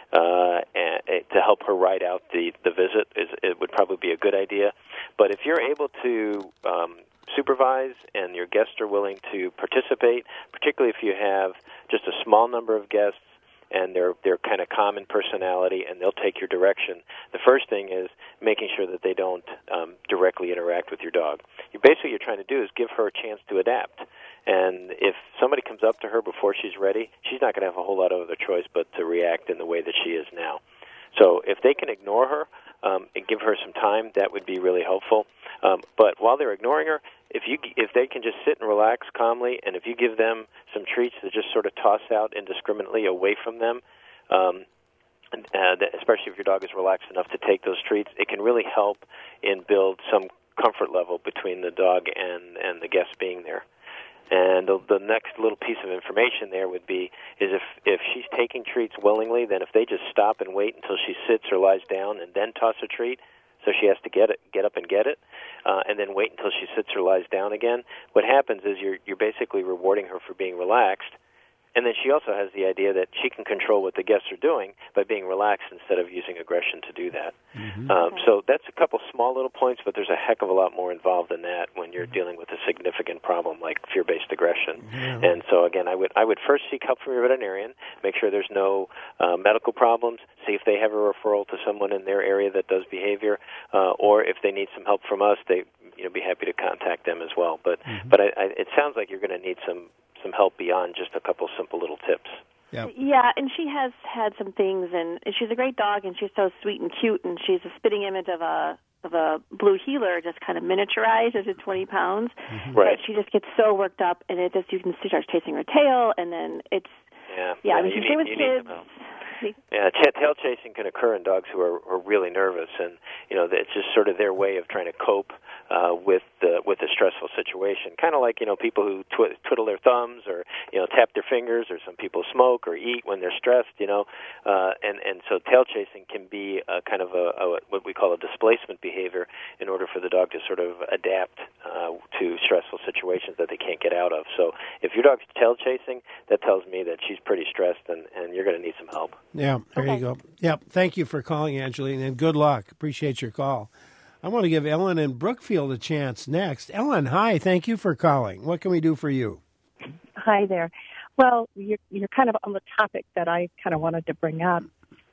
and to help her ride out the visit, it would probably be a good idea. But if you're able to supervise and your guests are willing to participate, particularly if you have just a small number of guests and they're kind of calm in personality and they'll take your direction, the first thing is making sure that they don't directly interact with your dog. Basically, you're trying to do is give her a chance to adapt. And if somebody comes up to her before she's ready, she's not going to have a whole lot of other choice but to react in the way that she is now. So if they can ignore her and give her some time, that would be really helpful. But while they're ignoring her, if they can just sit and relax calmly, and if you give them some treats to just sort of toss out indiscriminately away from them, especially if your dog is relaxed enough to take those treats, it can really help in build some comfort level between the dog and the guest being there. And the next little piece of information there would be is if she's taking treats willingly, then if they just stop and wait until she sits or lies down and then toss a treat, so she has to get up and get it, and then wait until she sits or lies down again, what happens is you're basically rewarding her for being relaxed. And then she also has the idea that she can control what the guests are doing by being relaxed instead of using aggression to do that. Mm-hmm. So that's a couple small little points, but there's a heck of a lot more involved than that when you're dealing with a significant problem like fear-based aggression. Yeah. And so, again, I would first seek help from your veterinarian, make sure there's no medical problems, see if they have a referral to someone in their area that does behavior, or if they need some help from us, they be happy to contact them as well. But it sounds like you're going to need some help beyond just a couple simple little tips. Yep. Yeah, and she has had some things, and she's a great dog, and she's so sweet and cute, and she's a spitting image of a blue heeler, just kind of miniaturized as a 20 pounds. Mm-hmm. Right. But she just gets so worked up, and it just, you can see her chasing her tail, and then it's I mean, she's with kids. Yeah, tail chasing can occur in dogs who are really nervous, and it's just sort of their way of trying to cope with a stressful situation. Kind of like people who twiddle their thumbs or tap their fingers, or some people smoke or eat when they're stressed. And so tail chasing can be a kind of a what we call a displacement behavior in order for the dog to sort of adapt to stressful situations that they can't get out of. So if your dog's tail chasing, that tells me that she's pretty stressed, and you're going to need some help. Yeah, there you go. Yep, thank you for calling, Angeline, and good luck. Appreciate your call. I want to give Ellen in Brookfield a chance next. Ellen, hi, thank you for calling. What can we do for you? Hi there. Well, you're kind of on the topic that I kind of wanted to bring up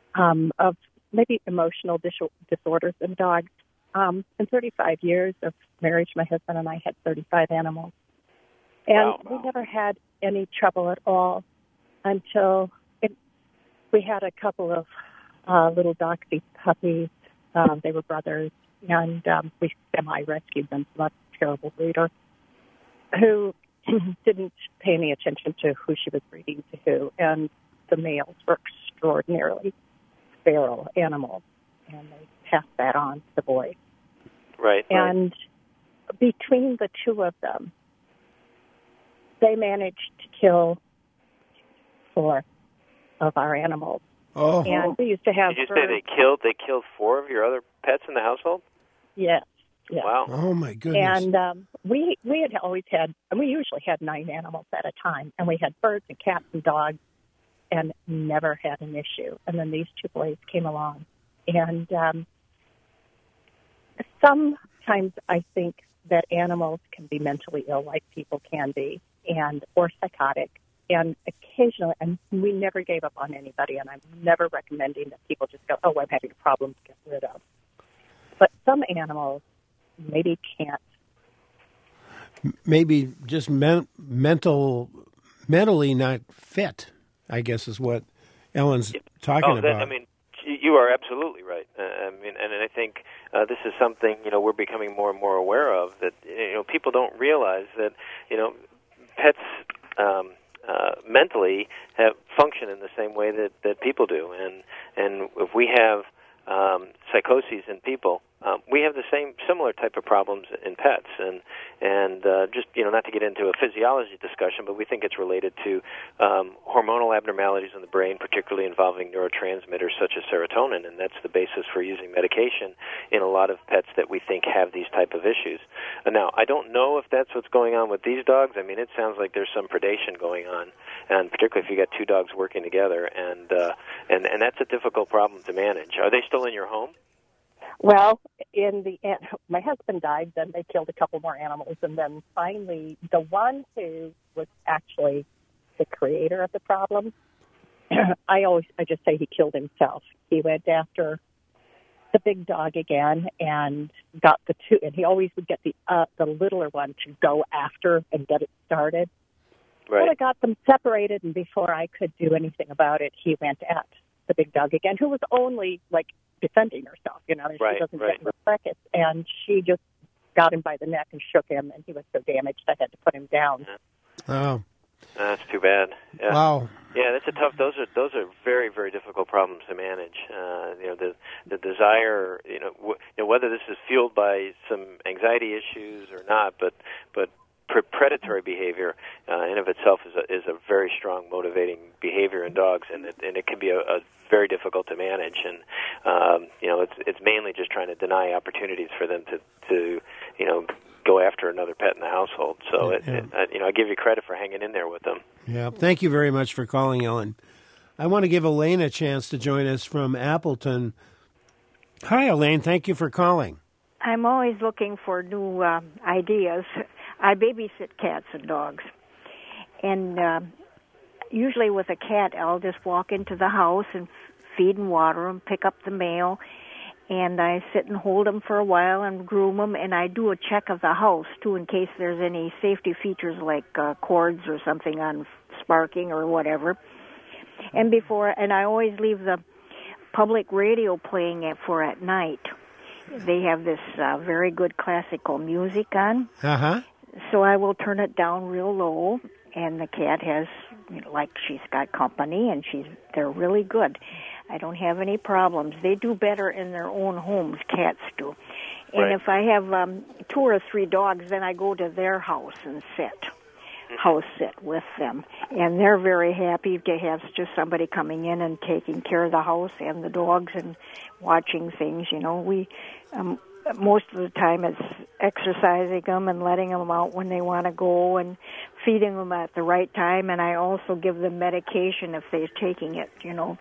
of maybe emotional disorders in dogs. In 35 years of marriage, my husband and I had 35 animals. And we never had any trouble at all until we had a couple of little dachshund puppies. They were brothers, and we semi-rescued them from a terrible breeder who didn't pay any attention to who she was breeding to who, and the males were extraordinarily feral animals, and they passed that on to the boys. Right. And between the two of them, they managed to kill 4 of our animals. Oh. And we used to have. Did you say they killed 4 of your other pets in the household? Yes. Yes. Wow. Oh my goodness. And we had always had, and we usually had 9 animals at a time, and we had birds and cats and dogs, and never had an issue. And then these 2 boys came along, and sometimes I think that animals can be mentally ill, like people can be, or psychotic. And occasionally, and we never gave up on anybody, and I'm never recommending that people just go, oh, I'm having a problem to get rid of. But some animals maybe can't. Maybe just mentally not fit, I guess is what Ellen's talking about. I mean, you are absolutely right. And I think this is something, we're becoming more and more aware of, that, people don't realize that, pets mentally function in the same way that people do. And if we have psychoses in people, we have the similar type of problems in pets, and just not to get into a physiology discussion, but we think it's related to hormonal abnormalities in the brain, particularly involving neurotransmitters such as serotonin, and that's the basis for using medication in a lot of pets that we think have these type of issues. Now, I don't know if that's what's going on with these dogs. I mean, it sounds like there's some predation going on, and particularly if you got 2 dogs working together, and that's a difficult problem to manage. Are they still in your home? Well, in the end, my husband died, then they killed a couple more animals, and then finally the one who was actually the creator of the problem, I just say he killed himself. He went after the big dog again and got the 2, and he always would get the littler one to go after and get it started. Right. Well, I got them separated, and before I could do anything about it, he went at the big dog again, who was only defending herself, she doesn't get in the circus, and she just got him by the neck and shook him, and he was so damaged I had to put him down. Oh, that's too bad. Yeah. Wow. Yeah, that's a tough. Those are very, very difficult problems to manage. The desire, whether this is fueled by some anxiety issues or not, but predatory behavior in of itself is a very strong motivating behavior in dogs, and it can be a very difficult to manage. And it's mainly just trying to deny opportunities for them to go after another pet in the household. So I give you credit for hanging in there with them. Yeah, thank you very much for calling, Ellen. I want to give Elaine a chance to join us from Appleton. Hi, Elaine. Thank you for calling. I'm always looking for new ideas. I babysit cats and dogs. And usually with a cat, I'll just walk into the house and feed and water them, pick up the mail, and I sit and hold them for a while and groom them, and I do a check of the house, too, in case there's any safety features like cords or something on sparking or whatever. And I always leave the public radio playing at night. They have this very good classical music on. Uh-huh. So I will turn it down real low, and the cat has, she's got company, and they're really good. I don't have any problems. They do better in their own homes, cats do. And right. If I have 2 or 3 dogs, then I go to their house and house sit with them. And they're very happy to have just somebody coming in and taking care of the house and the dogs and watching things. We most of the time it's exercising them and letting them out when they want to go and feeding them at the right time. And I also give them medication if they're taking it,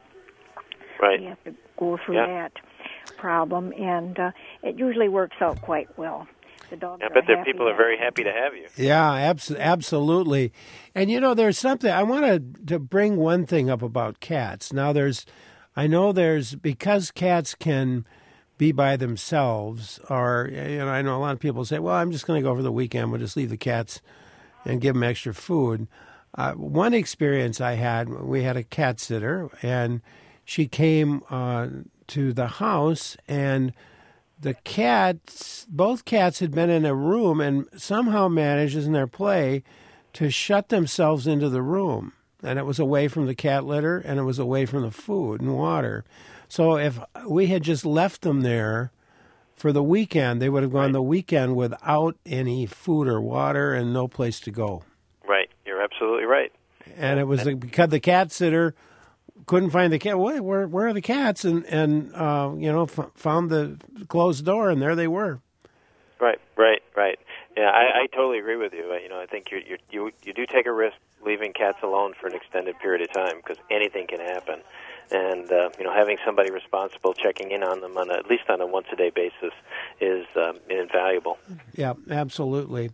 Right. You have to go through that problem, and it usually works out quite well. The dogs I bet their people are very happy to have you. Yeah, absolutely. And there's something I wanted to bring one thing up about cats. Now because cats can be by themselves, or I know a lot of people say, well, I'm just going to go over the weekend, we'll just leave the cats and give them extra food. One experience I had, we had a cat sitter, and she came to the house, and both cats had been in a room and somehow managed in their play to shut themselves into the room. And it was away from the cat litter, and it was away from the food and water. So if we had just left them there for the weekend, they would have gone the weekend without any food or water and no place to go. Right. You're absolutely right. And it was because the cat sitter couldn't find the cat. Where are the cats? And found the closed door, and there they were. Right. Yeah, I totally agree with you. I think you do take a risk leaving cats alone for an extended period of time because anything can happen. And having somebody responsible checking in on them at least on a once-a-day basis is invaluable. Yeah, absolutely.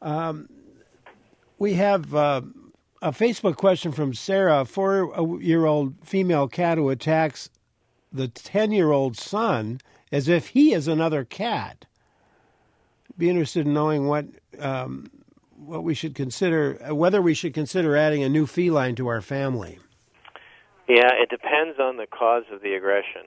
We have a Facebook question from Sarah, a 4-year-old female cat who attacks the 10-year-old son as if he is another cat. Be interested in knowing what we should consider, whether we should consider adding a new feline to our family. Yeah, it depends on the cause of the aggression.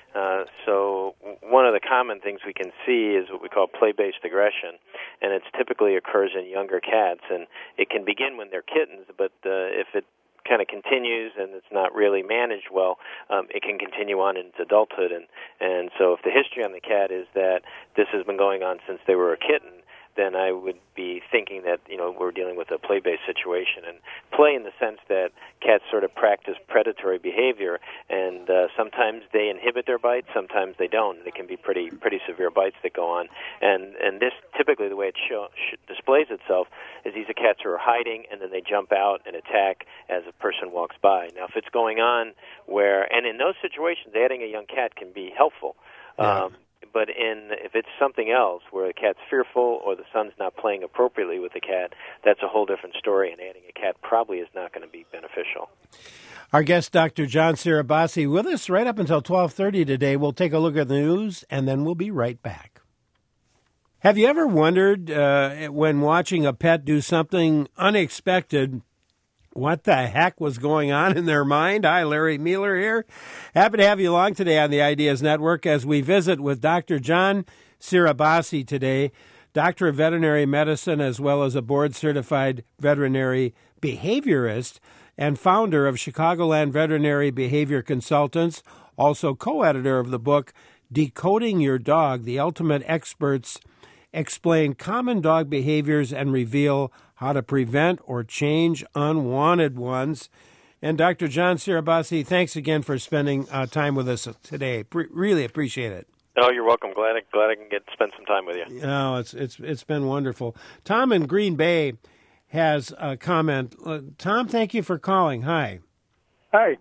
So one of the common things we can see is what we call play-based aggression, and it typically occurs in younger cats, and it can begin when they're kittens, but if it kind of continues and it's not really managed well, it can continue on into adulthood. And so if the history on the cat is that this has been going on since they were a kitten, then I would be thinking that, we're dealing with a play-based situation. And play in the sense that cats sort of practice predatory behavior, and sometimes they inhibit their bites, sometimes they don't. They can be pretty severe bites that go on. And this, typically the way it displays itself is these are cats who are hiding, and then they jump out and attack as a person walks by. Now, if it's going on and in those situations, adding a young cat can be helpful. Yeah. But if it's something else where the cat's fearful or the son's not playing appropriately with the cat, that's a whole different story, and adding a cat probably is not going to be beneficial. Our guest, Dr. John Sirabasi, with us right up until 12:30 today. We'll take a look at the news, and then we'll be right back. Have you ever wondered, when watching a pet do something unexpected, what the heck was going on in their mind? Hi, Larry Mueller here. Happy to have you along today on the Ideas Network as we visit with Dr. John Sirabasi today, Doctor of Veterinary Medicine as well as a board-certified veterinary behaviorist and founder of Chicagoland Veterinary Behavior Consultants, also co-editor of the book Decoding Your Dog, The Ultimate Experts Explain Common Dog Behaviors and Reveal How to Prevent or Change Unwanted Ones. And Dr. John Sirabasi, thanks again for spending time with us today. Really appreciate it. Oh, you're welcome. Glad I can spend some time with you. Oh, it's been wonderful. Tom in Green Bay has a comment. Tom, thank you for calling. Hi. Hi.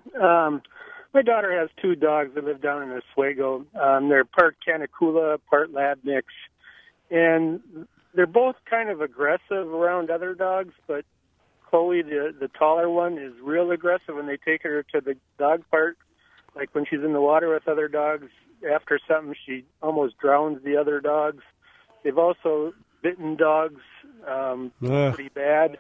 My daughter has 2 dogs that live down in Oswego. They're part Canacula, part Lab Mix. And they're both kind of aggressive around other dogs, but Chloe, the taller one, is real aggressive when they take her to the dog park. Like when she's in the water with other dogs, after something, she almost drowns the other dogs. They've also bitten dogs pretty bad.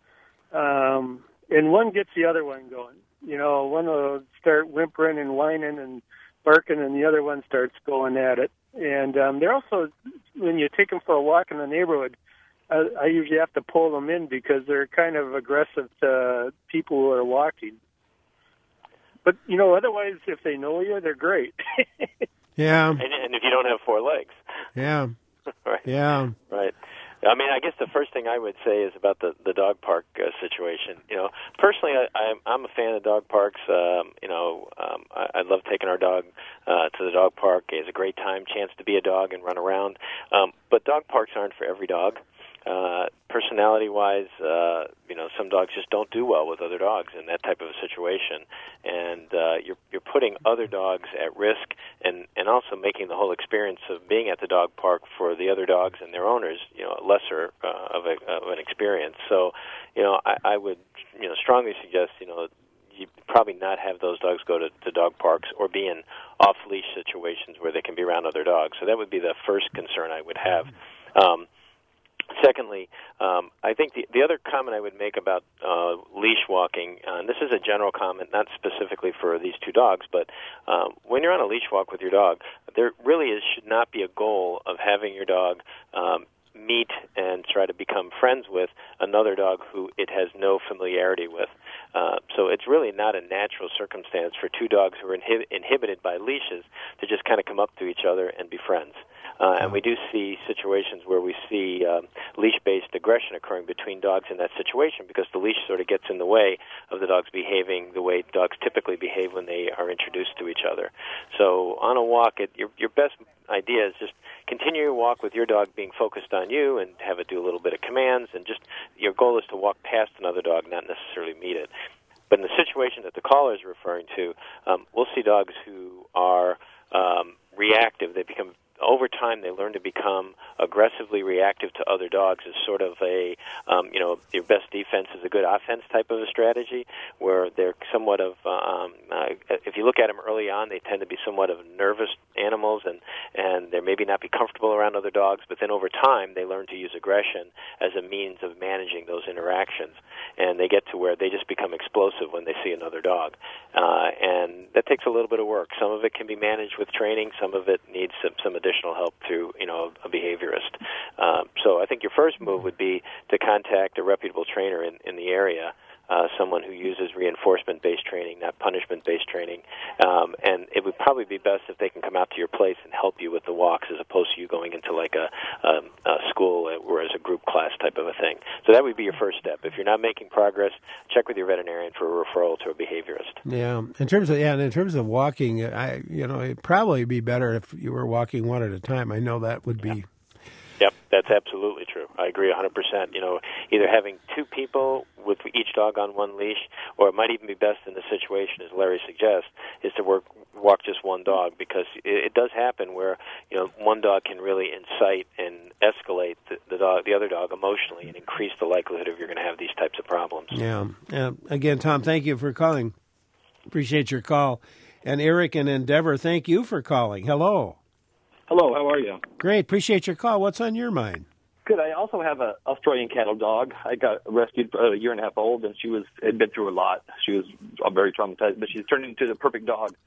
And one gets the other one going. One will start whimpering and whining and barking, and the other one starts going at it. And they're also, when you take them for a walk in the neighborhood, I usually have to pull them in because they're kind of aggressive to people who are walking. But, otherwise, if they know you, they're great. Yeah. And if you don't have 4 legs. Yeah. Right. Yeah. Right. I mean, I guess the first thing I would say is about the dog park situation. Personally, I'm a fan of dog parks. I love taking our dog to the dog park. It's a great chance to be a dog and run around. But dog parks aren't for every dog. Personality-wise, some dogs just don't do well with other dogs in that type of a situation, and you're putting other dogs at risk, and also making the whole experience of being at the dog park for the other dogs and their owners, lesser of an experience. So, I would, strongly suggest, you probably not have those dogs go to dog parks or be in off-leash situations where they can be around other dogs. So that would be the first concern I would have. Secondly, I think the other comment I would make about leash walking, and this is a general comment, not specifically for these two dogs, but when you're on a leash walk with your dog, there really should not be a goal of having your dog meet and try to become friends with another dog who it has no familiarity with. So it's really not a natural circumstance for two dogs who are inhibited by leashes to just kind of come up to each other and be friends. And we do see situations where we see leash-based aggression occurring between dogs in that situation because the leash sort of gets in the way of the dogs behaving the way dogs typically behave when they are introduced to each other. So on a walk, your best idea is just continue your walk with your dog being focused on you and have it do a little bit of commands, and just your goal is to walk past another dog, not necessarily meet it. But in the situation that the caller is referring to, we'll see dogs who are reactive. They become, over time, they learn to become aggressively reactive to other dogs as sort of a, your best defense is a good offense type of a strategy, where they're somewhat of, if you look at them early on, they tend to be somewhat of nervous animals, and they maybe not be comfortable around other dogs, but then over time, they learn to use aggression as a means of managing those interactions, and they get to where they just become explosive when they see another dog. And that takes a little bit of work. Some of it can be managed with training, some of it needs some additional help through, a behaviorist. So I think your first move would be to contact a reputable trainer in the area, someone who uses reinforcement-based training, not punishment-based training. And it would probably be best if they can come out to your place and help you with the walks as opposed to you going into like a school or as a group class type of a thing. So that would be your first step. If you're not making progress, check with your veterinarian for a referral to a behaviorist. Yeah, in terms of walking, it'd probably be better if you were walking one at a time. I know that would be. Yep, that's absolutely true. I agree 100%. Either having two people with each dog on one leash, or it might even be best in the situation, as Larry suggests, is to walk just one dog, because it does happen where one dog can really incite and escalate the other dog emotionally and increase the likelihood of you're going to have these types of problems. Yeah. Again, Tom, thank you for calling. Appreciate your call. And Eric in Endeavor, thank you for calling. Hello. Hello, how are you? Great. Appreciate your call. What's on your mind? Good. I also have an Australian cattle dog. I got rescued a year and a half old, and she had been through a lot. She was very traumatized, but she's turned into the perfect dog.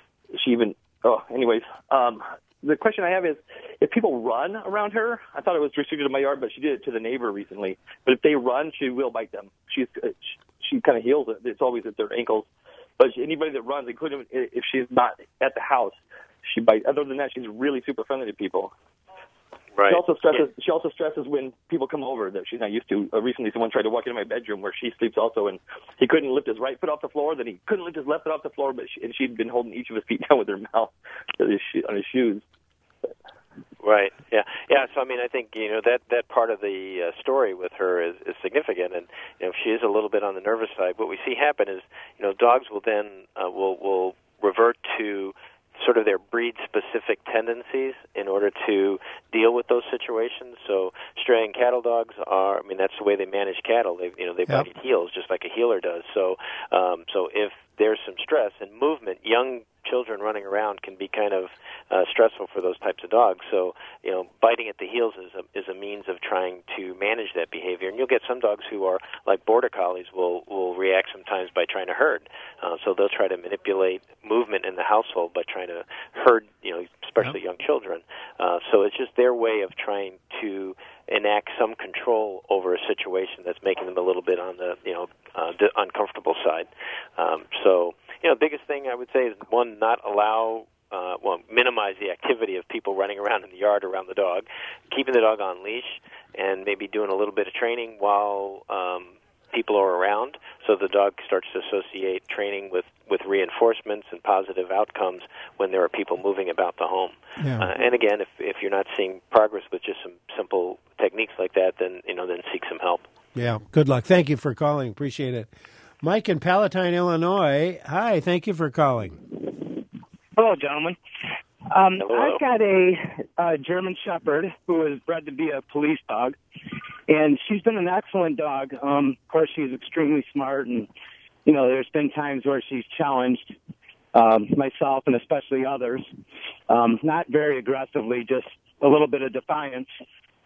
The question I have is, if people run around her, I thought it was restricted to my yard, but she did it to the neighbor recently. But if they run, she will bite them. She kind of heals it. It's always at their ankles. But anybody that runs, including if she's not at the house, she bites. Other than that, she's really super friendly to people. Right. She also stresses when people come over that she's not used to. Recently, someone tried to walk into my bedroom where she sleeps also, and he couldn't lift his right foot off the floor. Then he couldn't lift his left foot off the floor, and she'd been holding each of his feet down with her mouth on his shoes. Right. Yeah. So I think that part of the story with her is significant, and if she is a little bit on the nervous side, what we see happen is dogs will then will revert to sort of their breed-specific tendencies in order to deal with those situations. So Australian cattle dogs are, that's the way they manage cattle. They bite heels just like a healer does. So if there's some stress and movement, young children running around can be kind of stressful for those types of dogs. So, biting at the heels is a means of trying to manage that behavior. And you'll get some dogs who are like border collies will react sometimes by trying to herd. So they'll try to manipulate movement in the household by trying to herd, especially young children. So it's just their way of trying to enact some control over a situation that's making them a little bit on the uncomfortable side. Biggest thing I would say is, one, not allow, minimize the activity of people running around in the yard around the dog, keeping the dog on leash, and maybe doing a little bit of training while people are around, so the dog starts to associate training with reinforcements and positive outcomes when there are people moving about the home. Yeah. And again, if you're not seeing progress with just some simple techniques like that, then seek some help. Yeah. Good luck. Thank you for calling. Appreciate it. Mike in Palatine, Illinois. Hi. Thank you for calling. Hello, gentlemen. Hello. I've got a German Shepherd who was bred to be a police dog, and she's been an excellent dog. Of course, she's extremely smart, and there's been times where she's challenged myself and especially others, not very aggressively, just a little bit of defiance.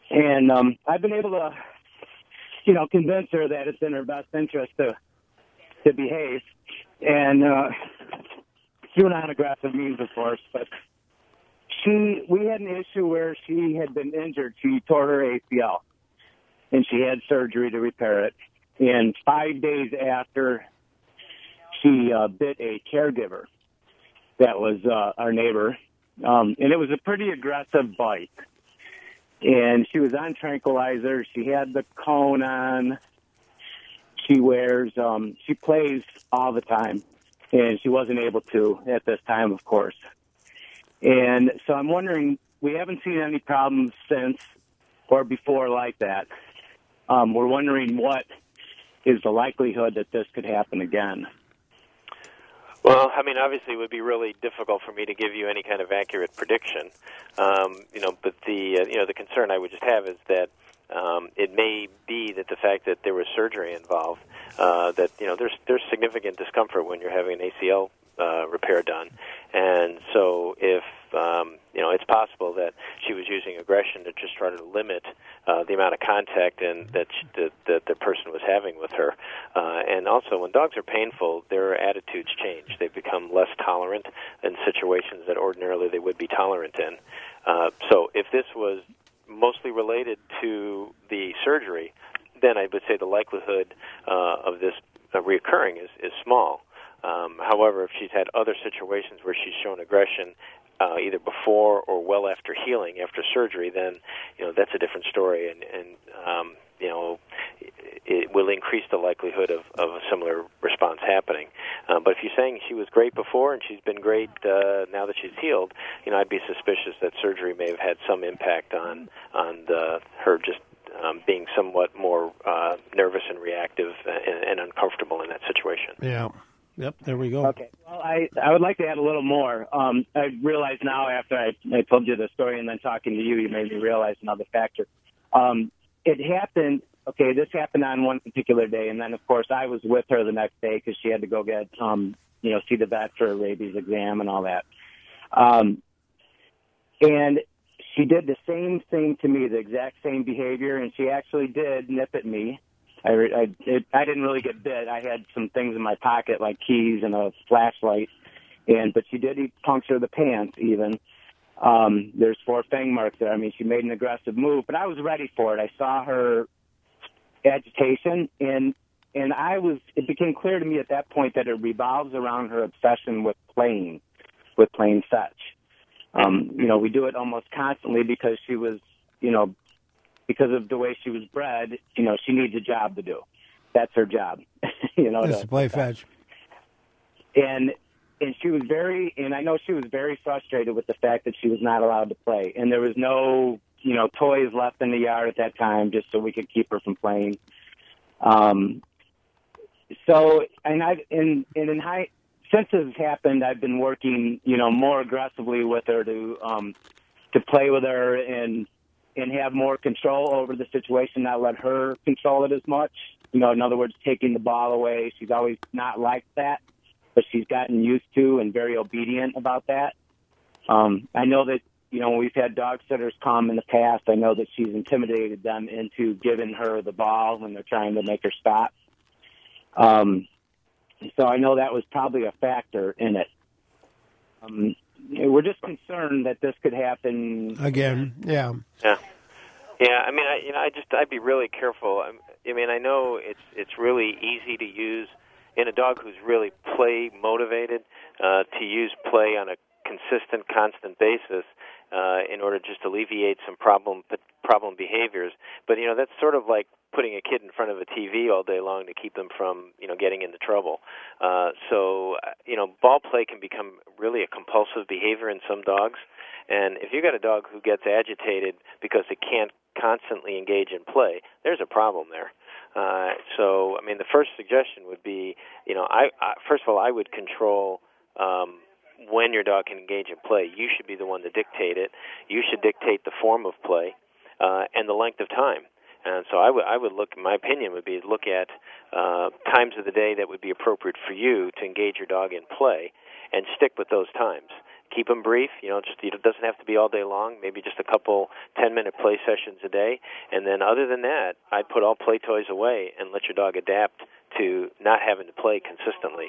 And I've been able to, convince her that it's in her best interest to behave. And through non-aggressive means, of course. But we had an issue where she had been injured. She tore her ACL, and she had surgery to repair it. And 5 days after, she bit a caregiver that was our neighbor. And it was a pretty aggressive bite. And she was on tranquilizer. She had the cone on. She she plays all the time. And she wasn't able to at this time, of course. And so I'm wondering, we haven't seen any problems since or before like that. We're wondering what is the likelihood that this could happen again. Well, I mean, obviously it would be really difficult for me to give you any kind of accurate prediction. But the concern I would just have is that it may be that the fact that there was surgery involved, there's significant discomfort when you're having an ACL repair done, and so if it's possible that she was using aggression to just try to limit the amount of contact and that the person was having with her. And also, when dogs are painful, their attitudes change. They become less tolerant in situations that ordinarily they would be tolerant in. So if this was mostly related to the surgery, then I would say the likelihood of this reoccurring is small. However, if she's had other situations where she's shown aggression either before or well after healing, after surgery, then that's a different story, and it will increase the likelihood of a similar response happening. But if you're saying she was great before and she's been great now that she's healed, I'd be suspicious that surgery may have had some impact on her just being somewhat more nervous and reactive and uncomfortable in that situation. Yeah. Yep, there we go. Okay. Well, I would like to add a little more. I realize now after I told you the story and then talking to you, you made me realize another factor. It happened, this happened on one particular day, and then, of course, I was with her the next day because she had to go get, see the vet for a rabies exam and all that. And she did the same thing to me, the exact same behavior, and she actually did nip at me. I didn't really get bit. I had some things in my pocket, like keys and a flashlight, but she did puncture the pants even. There's 4 fang marks there. I mean, she made an aggressive move, but I was ready for it. I saw her agitation, and it became clear to me at that point that it revolves around her obsession with playing fetch. We do it almost constantly because she was, because of the way she was bred, she needs a job to do. That's her job, to play fetch. And she was I know she was very frustrated with the fact that she was not allowed to play. And there was no, toys left in the yard at that time just so we could keep her from playing. Since this has happened, I've been working, more aggressively with her to play with her and have more control over the situation, not let her control it as much. In other words, taking the ball away. She's always not liked that, but she's gotten used to and very obedient about that. I know that, when we've had dog sitters come in the past, I know that she's intimidated them into giving her the ball when they're trying to make her stop. So I know that was probably a factor in it. We're just concerned that this could happen again. Yeah. I mean, I'd be really careful. I mean, I know it's really easy to use in a dog who's really play motivated to use play on a consistent, constant basis in order just to alleviate some problem behaviors. But that's sort of like putting a kid in front of a TV all day long to keep them from getting into trouble. So ball play can become really a compulsive behavior in some dogs. And if you've got a dog who gets agitated because it can't constantly engage in play, there's a problem there. So, I mean, the first suggestion would be, first of all, I would control when your dog can engage in play. You should be the one to dictate it. You should dictate the form of play and the length of time. And so I would look, my opinion would be, look at times of the day that would be appropriate for you to engage your dog in play and stick with those times. keep them brief. It doesn't have to be all day long. Maybe just a couple 10-minute play sessions a day. And then other than that, I'd put all play toys away and let your dog adapt to not having to play consistently.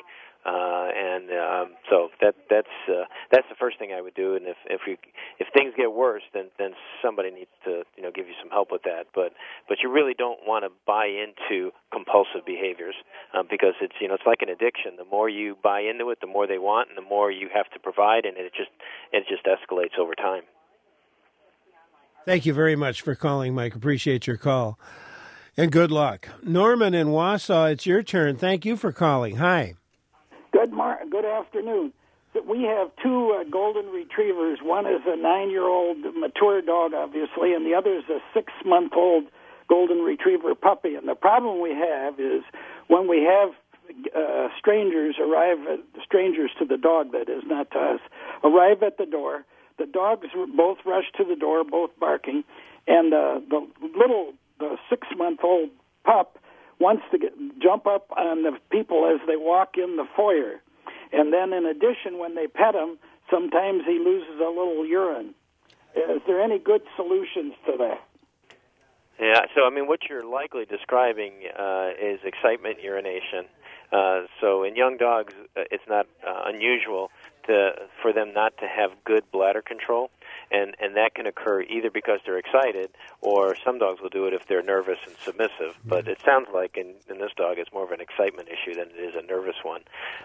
So that's the first thing I would do. And if things get worse, then somebody needs to give you some help with that. But you really don't want to buy into compulsive behaviors because it's like an addiction. The more you buy into it, the more they want, and the more you have to provide, and it just escalates over time. Thank you very much for calling, Mike. Appreciate your call, and good luck. Norman in Wausau, it's your turn. Thank you for calling. Hi. Good afternoon. We have two golden retrievers. One is a 9-year-old mature dog, obviously, and the other is a 6-month-old golden retriever puppy. And the problem we have is when we have strangers to the dog, that is, not to us, arrive at the door, the dogs both rush to the door, both barking, and the 6-month-old pup wants to jump up on the people as they walk in the foyer. And then in addition, when they pet him, sometimes he loses a little urine. Is there any good solutions to that? Yeah, so what you're likely describing is excitement urination. So in young dogs, it's not unusual for them not to have good bladder control. And that can occur either because they're excited, or some dogs will do it if they're nervous and submissive. But it sounds like in this dog it's more of an excitement issue than it is a nervous one.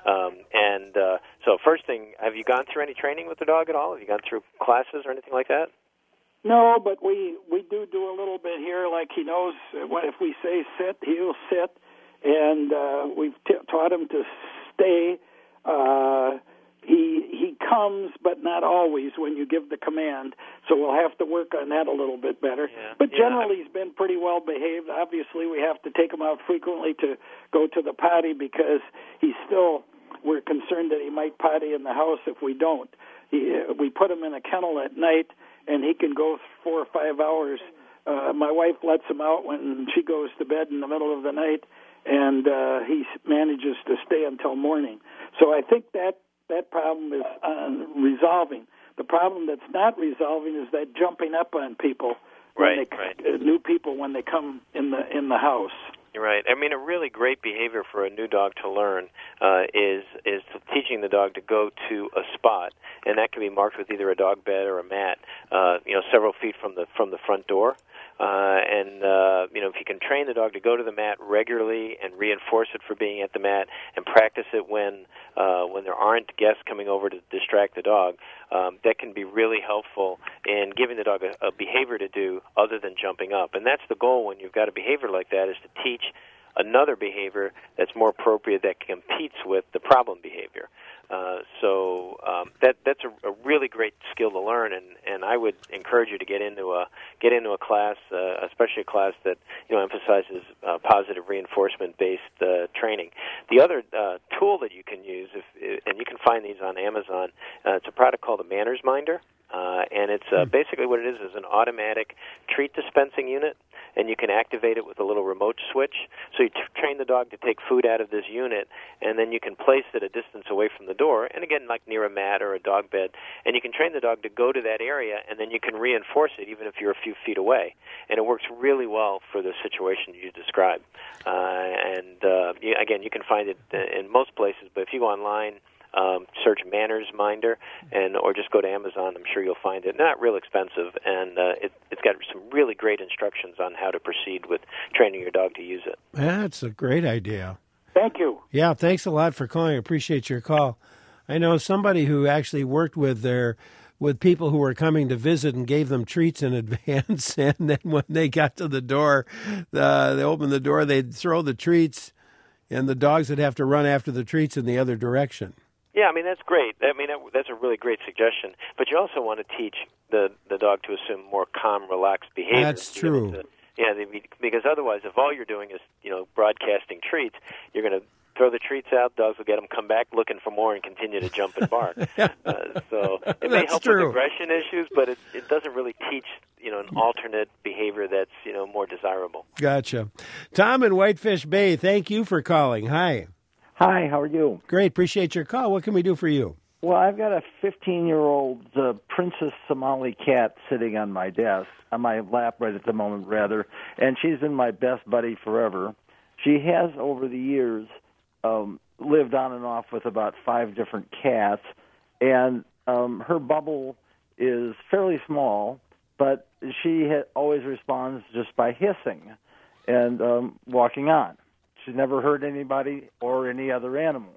So first thing, have you gone through any training with the dog at all? Have you gone through classes or anything like that? No, but we do a little bit here. Like he knows if we say sit, he'll sit. And we've taught him to stay. He comes, but not always when you give the command. So we'll have to work on that a little bit better. Yeah. But generally, he's been pretty well behaved. Obviously, we have to take him out frequently to go to the potty because we're concerned that he might potty in the house if we don't. We put him in a kennel at night, and he can go 4 or 5 hours. My wife lets him out when she goes to bed in the middle of the night, and he manages to stay until morning. So I think that problem is resolving. The problem that's not resolving is that jumping up on people, new people when they come in the house. You're right. A really great behavior for a new dog to learn is teaching the dog to go to a spot, and that can be marked with either a dog bed or a mat, several feet from the front door. If you can train the dog to go to the mat regularly and reinforce it for being at the mat and practice it when there aren't guests coming over to distract the dog, that can be really helpful in giving the dog a behavior to do other than jumping up. And that's the goal when you've got a behavior like that, is to teach another behavior that's more appropriate that competes with the problem behavior. That's a really great skill to learn, and I would encourage you to get into a class, especially a class that emphasizes positive reinforcement-based training. The other tool that you can use, and you can find these on Amazon, it's a product called the Manners Minder, and it's basically what it is an automatic treat dispensing unit. And you can activate it with a little remote switch. So you train the dog to take food out of this unit, and then you can place it a distance away from the door, and again, like near a mat or a dog bed. And you can train the dog to go to that area, and then you can reinforce it even if you're a few feet away. And it works really well for the situation you described. Again, you can find it in most places, but if you go online, search Manners Minder, or just go to Amazon. I'm sure you'll find it. Not real expensive, and it's got some really great instructions on how to proceed with training your dog to use it. That's a great idea. Thank you. Yeah, thanks a lot for calling. I appreciate your call. I know somebody who actually worked with people who were coming to visit and gave them treats in advance, and then when they got to the door, they opened the door, they'd throw the treats, and the dogs would have to run after the treats in the other direction. Yeah, that's great. That's a really great suggestion. But you also want to teach the dog to assume more calm, relaxed behavior. That's true. Because otherwise, if all you're doing is broadcasting treats, you're going to throw the treats out. Dogs will get them, come back looking for more, and continue to jump and bark. So it may help with aggression issues, but it doesn't really teach an alternate behavior that's more desirable. Gotcha. Tom in Whitefish Bay, thank you for calling. Hi. Hi, how are you? Great, appreciate your call. What can we do for you? Well, I've got a 15-year-old Princess Somali cat sitting on my desk, on my lap right at the moment, rather, and she's been my best buddy forever. She has, over the years, lived on and off with about 5 different cats, and her bubble is fairly small, but she always responds just by hissing and walking on. She's never hurt anybody or any other animal.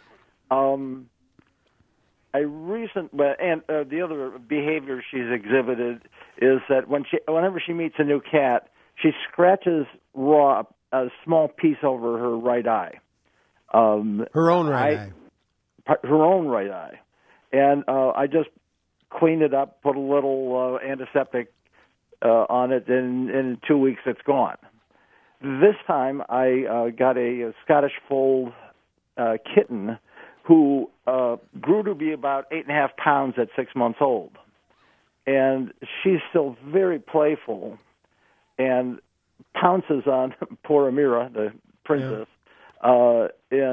The other behavior she's exhibited is that whenever she meets a new cat, she scratches a small piece over her right eye. Her own right eye. Her own right eye. And I just cleaned it up, put a little antiseptic on it, and in 2 weeks it's gone. This time I got a Scottish Fold kitten who grew to be about 8.5 pounds at 6 months old. And she's still very playful and pounces on poor Amira, the princess. Yeah.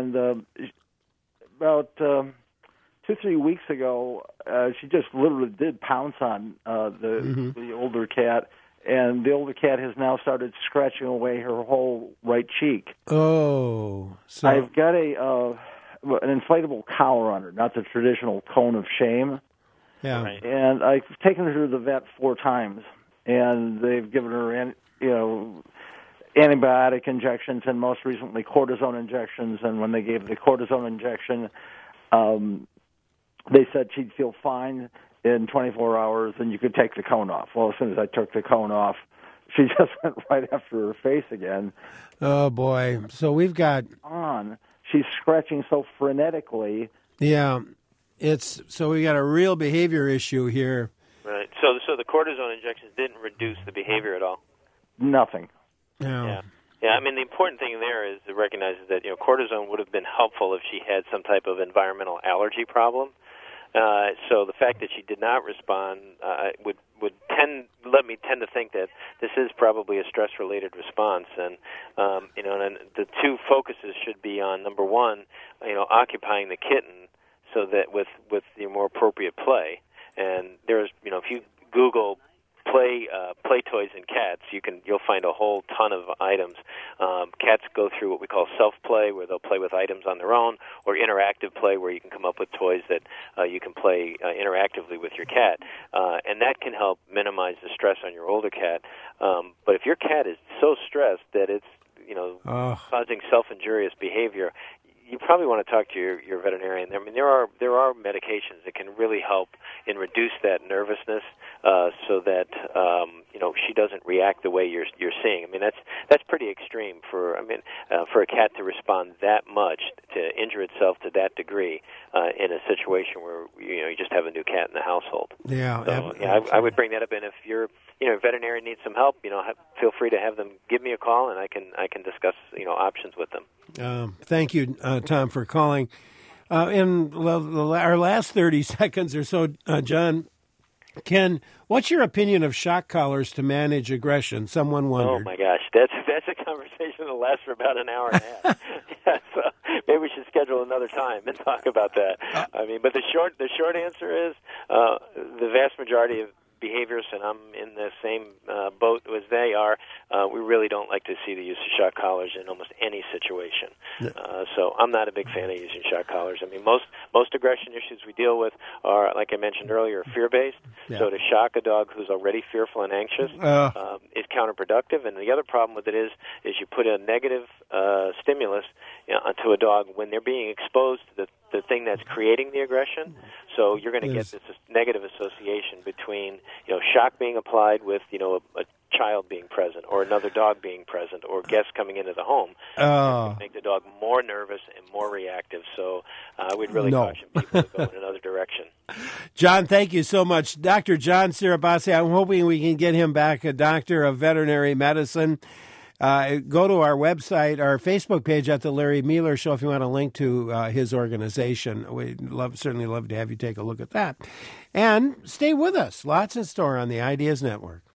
About 2-3 weeks ago, she just literally did pounce on the older cat, and the older cat has now started scratching away her whole right cheek. Oh. So I've got an inflatable collar on her, not the traditional cone of shame. Yeah. Right. And I've taken her to the vet 4 times, and they've given her, antibiotic injections and most recently cortisone injections. And when they gave the cortisone injection, they said she'd feel fine in 24 hours and you could take the cone off. Well, as soon as I took the cone off, she just went right after her face again. Oh, boy. So we've got... She's scratching so frenetically. Yeah. So we got a real behavior issue here. Right. So the cortisone injections didn't reduce the behavior at all? Nothing. No. Yeah, I mean, the important thing there is to recognize that, cortisone would have been helpful if she had some type of environmental allergy problem. So the fact that she did not respond would let me tend to think that this is probably a stress-related response, and and the 2 focuses should be on, number 1, occupying the kitten so that with the more appropriate play. And there's if you Google play toys and cats, you'll find a whole ton of items. Cats go through what we call self-play, where they'll play with items on their own, or interactive play, where you can come up with toys that you can play interactively with your cat. And that can help minimize the stress on your older cat. But if your cat is so stressed that it's causing self-injurious behavior, you probably want to talk to your veterinarian. I mean, there are medications that can really help in reduce that nervousness, so that she doesn't react the way you're seeing. I mean, that's pretty extreme for a cat to respond that much, to injure itself to that degree in a situation where you just have a new cat in the household. Yeah. So I would bring that up, and if your veterinarian needs some help, feel free to have them give me a call, and I can discuss options with them. Thank you, Tom, for calling. In our last 30 seconds or so, John, what's your opinion of shock collars to manage aggression? Someone wondered. Oh my gosh, that's a conversation that lasts for about an hour and a half. So maybe we should schedule another time and talk about that. But the short answer is the vast majority of behaviors, and I'm in the same boat as they are, we really don't like to see the use of shock collars in almost any situation. So I'm not a big fan of using shock collars. I mean, most aggression issues we deal with are, like I mentioned earlier, fear-based. Yeah. So to shock a dog who's already fearful and anxious is counterproductive. And the other problem with it is you put a negative stimulus to a dog when they're being exposed to the thing that's creating the aggression. So you're going to get this negative association between shock being applied with a child being present, or another dog being present, or guests coming into the home. Make the dog more nervous and more reactive. So I would really caution people to go in another direction. John, thank you so much. Dr. John Siribasi, I'm hoping we can get him back, a doctor of veterinary medicine. Go to our website, our Facebook page at The Larry Mueller Show if you want a link to his organization. We'd certainly love to have you take a look at that. And stay with us. Lots in store on the Ideas Network.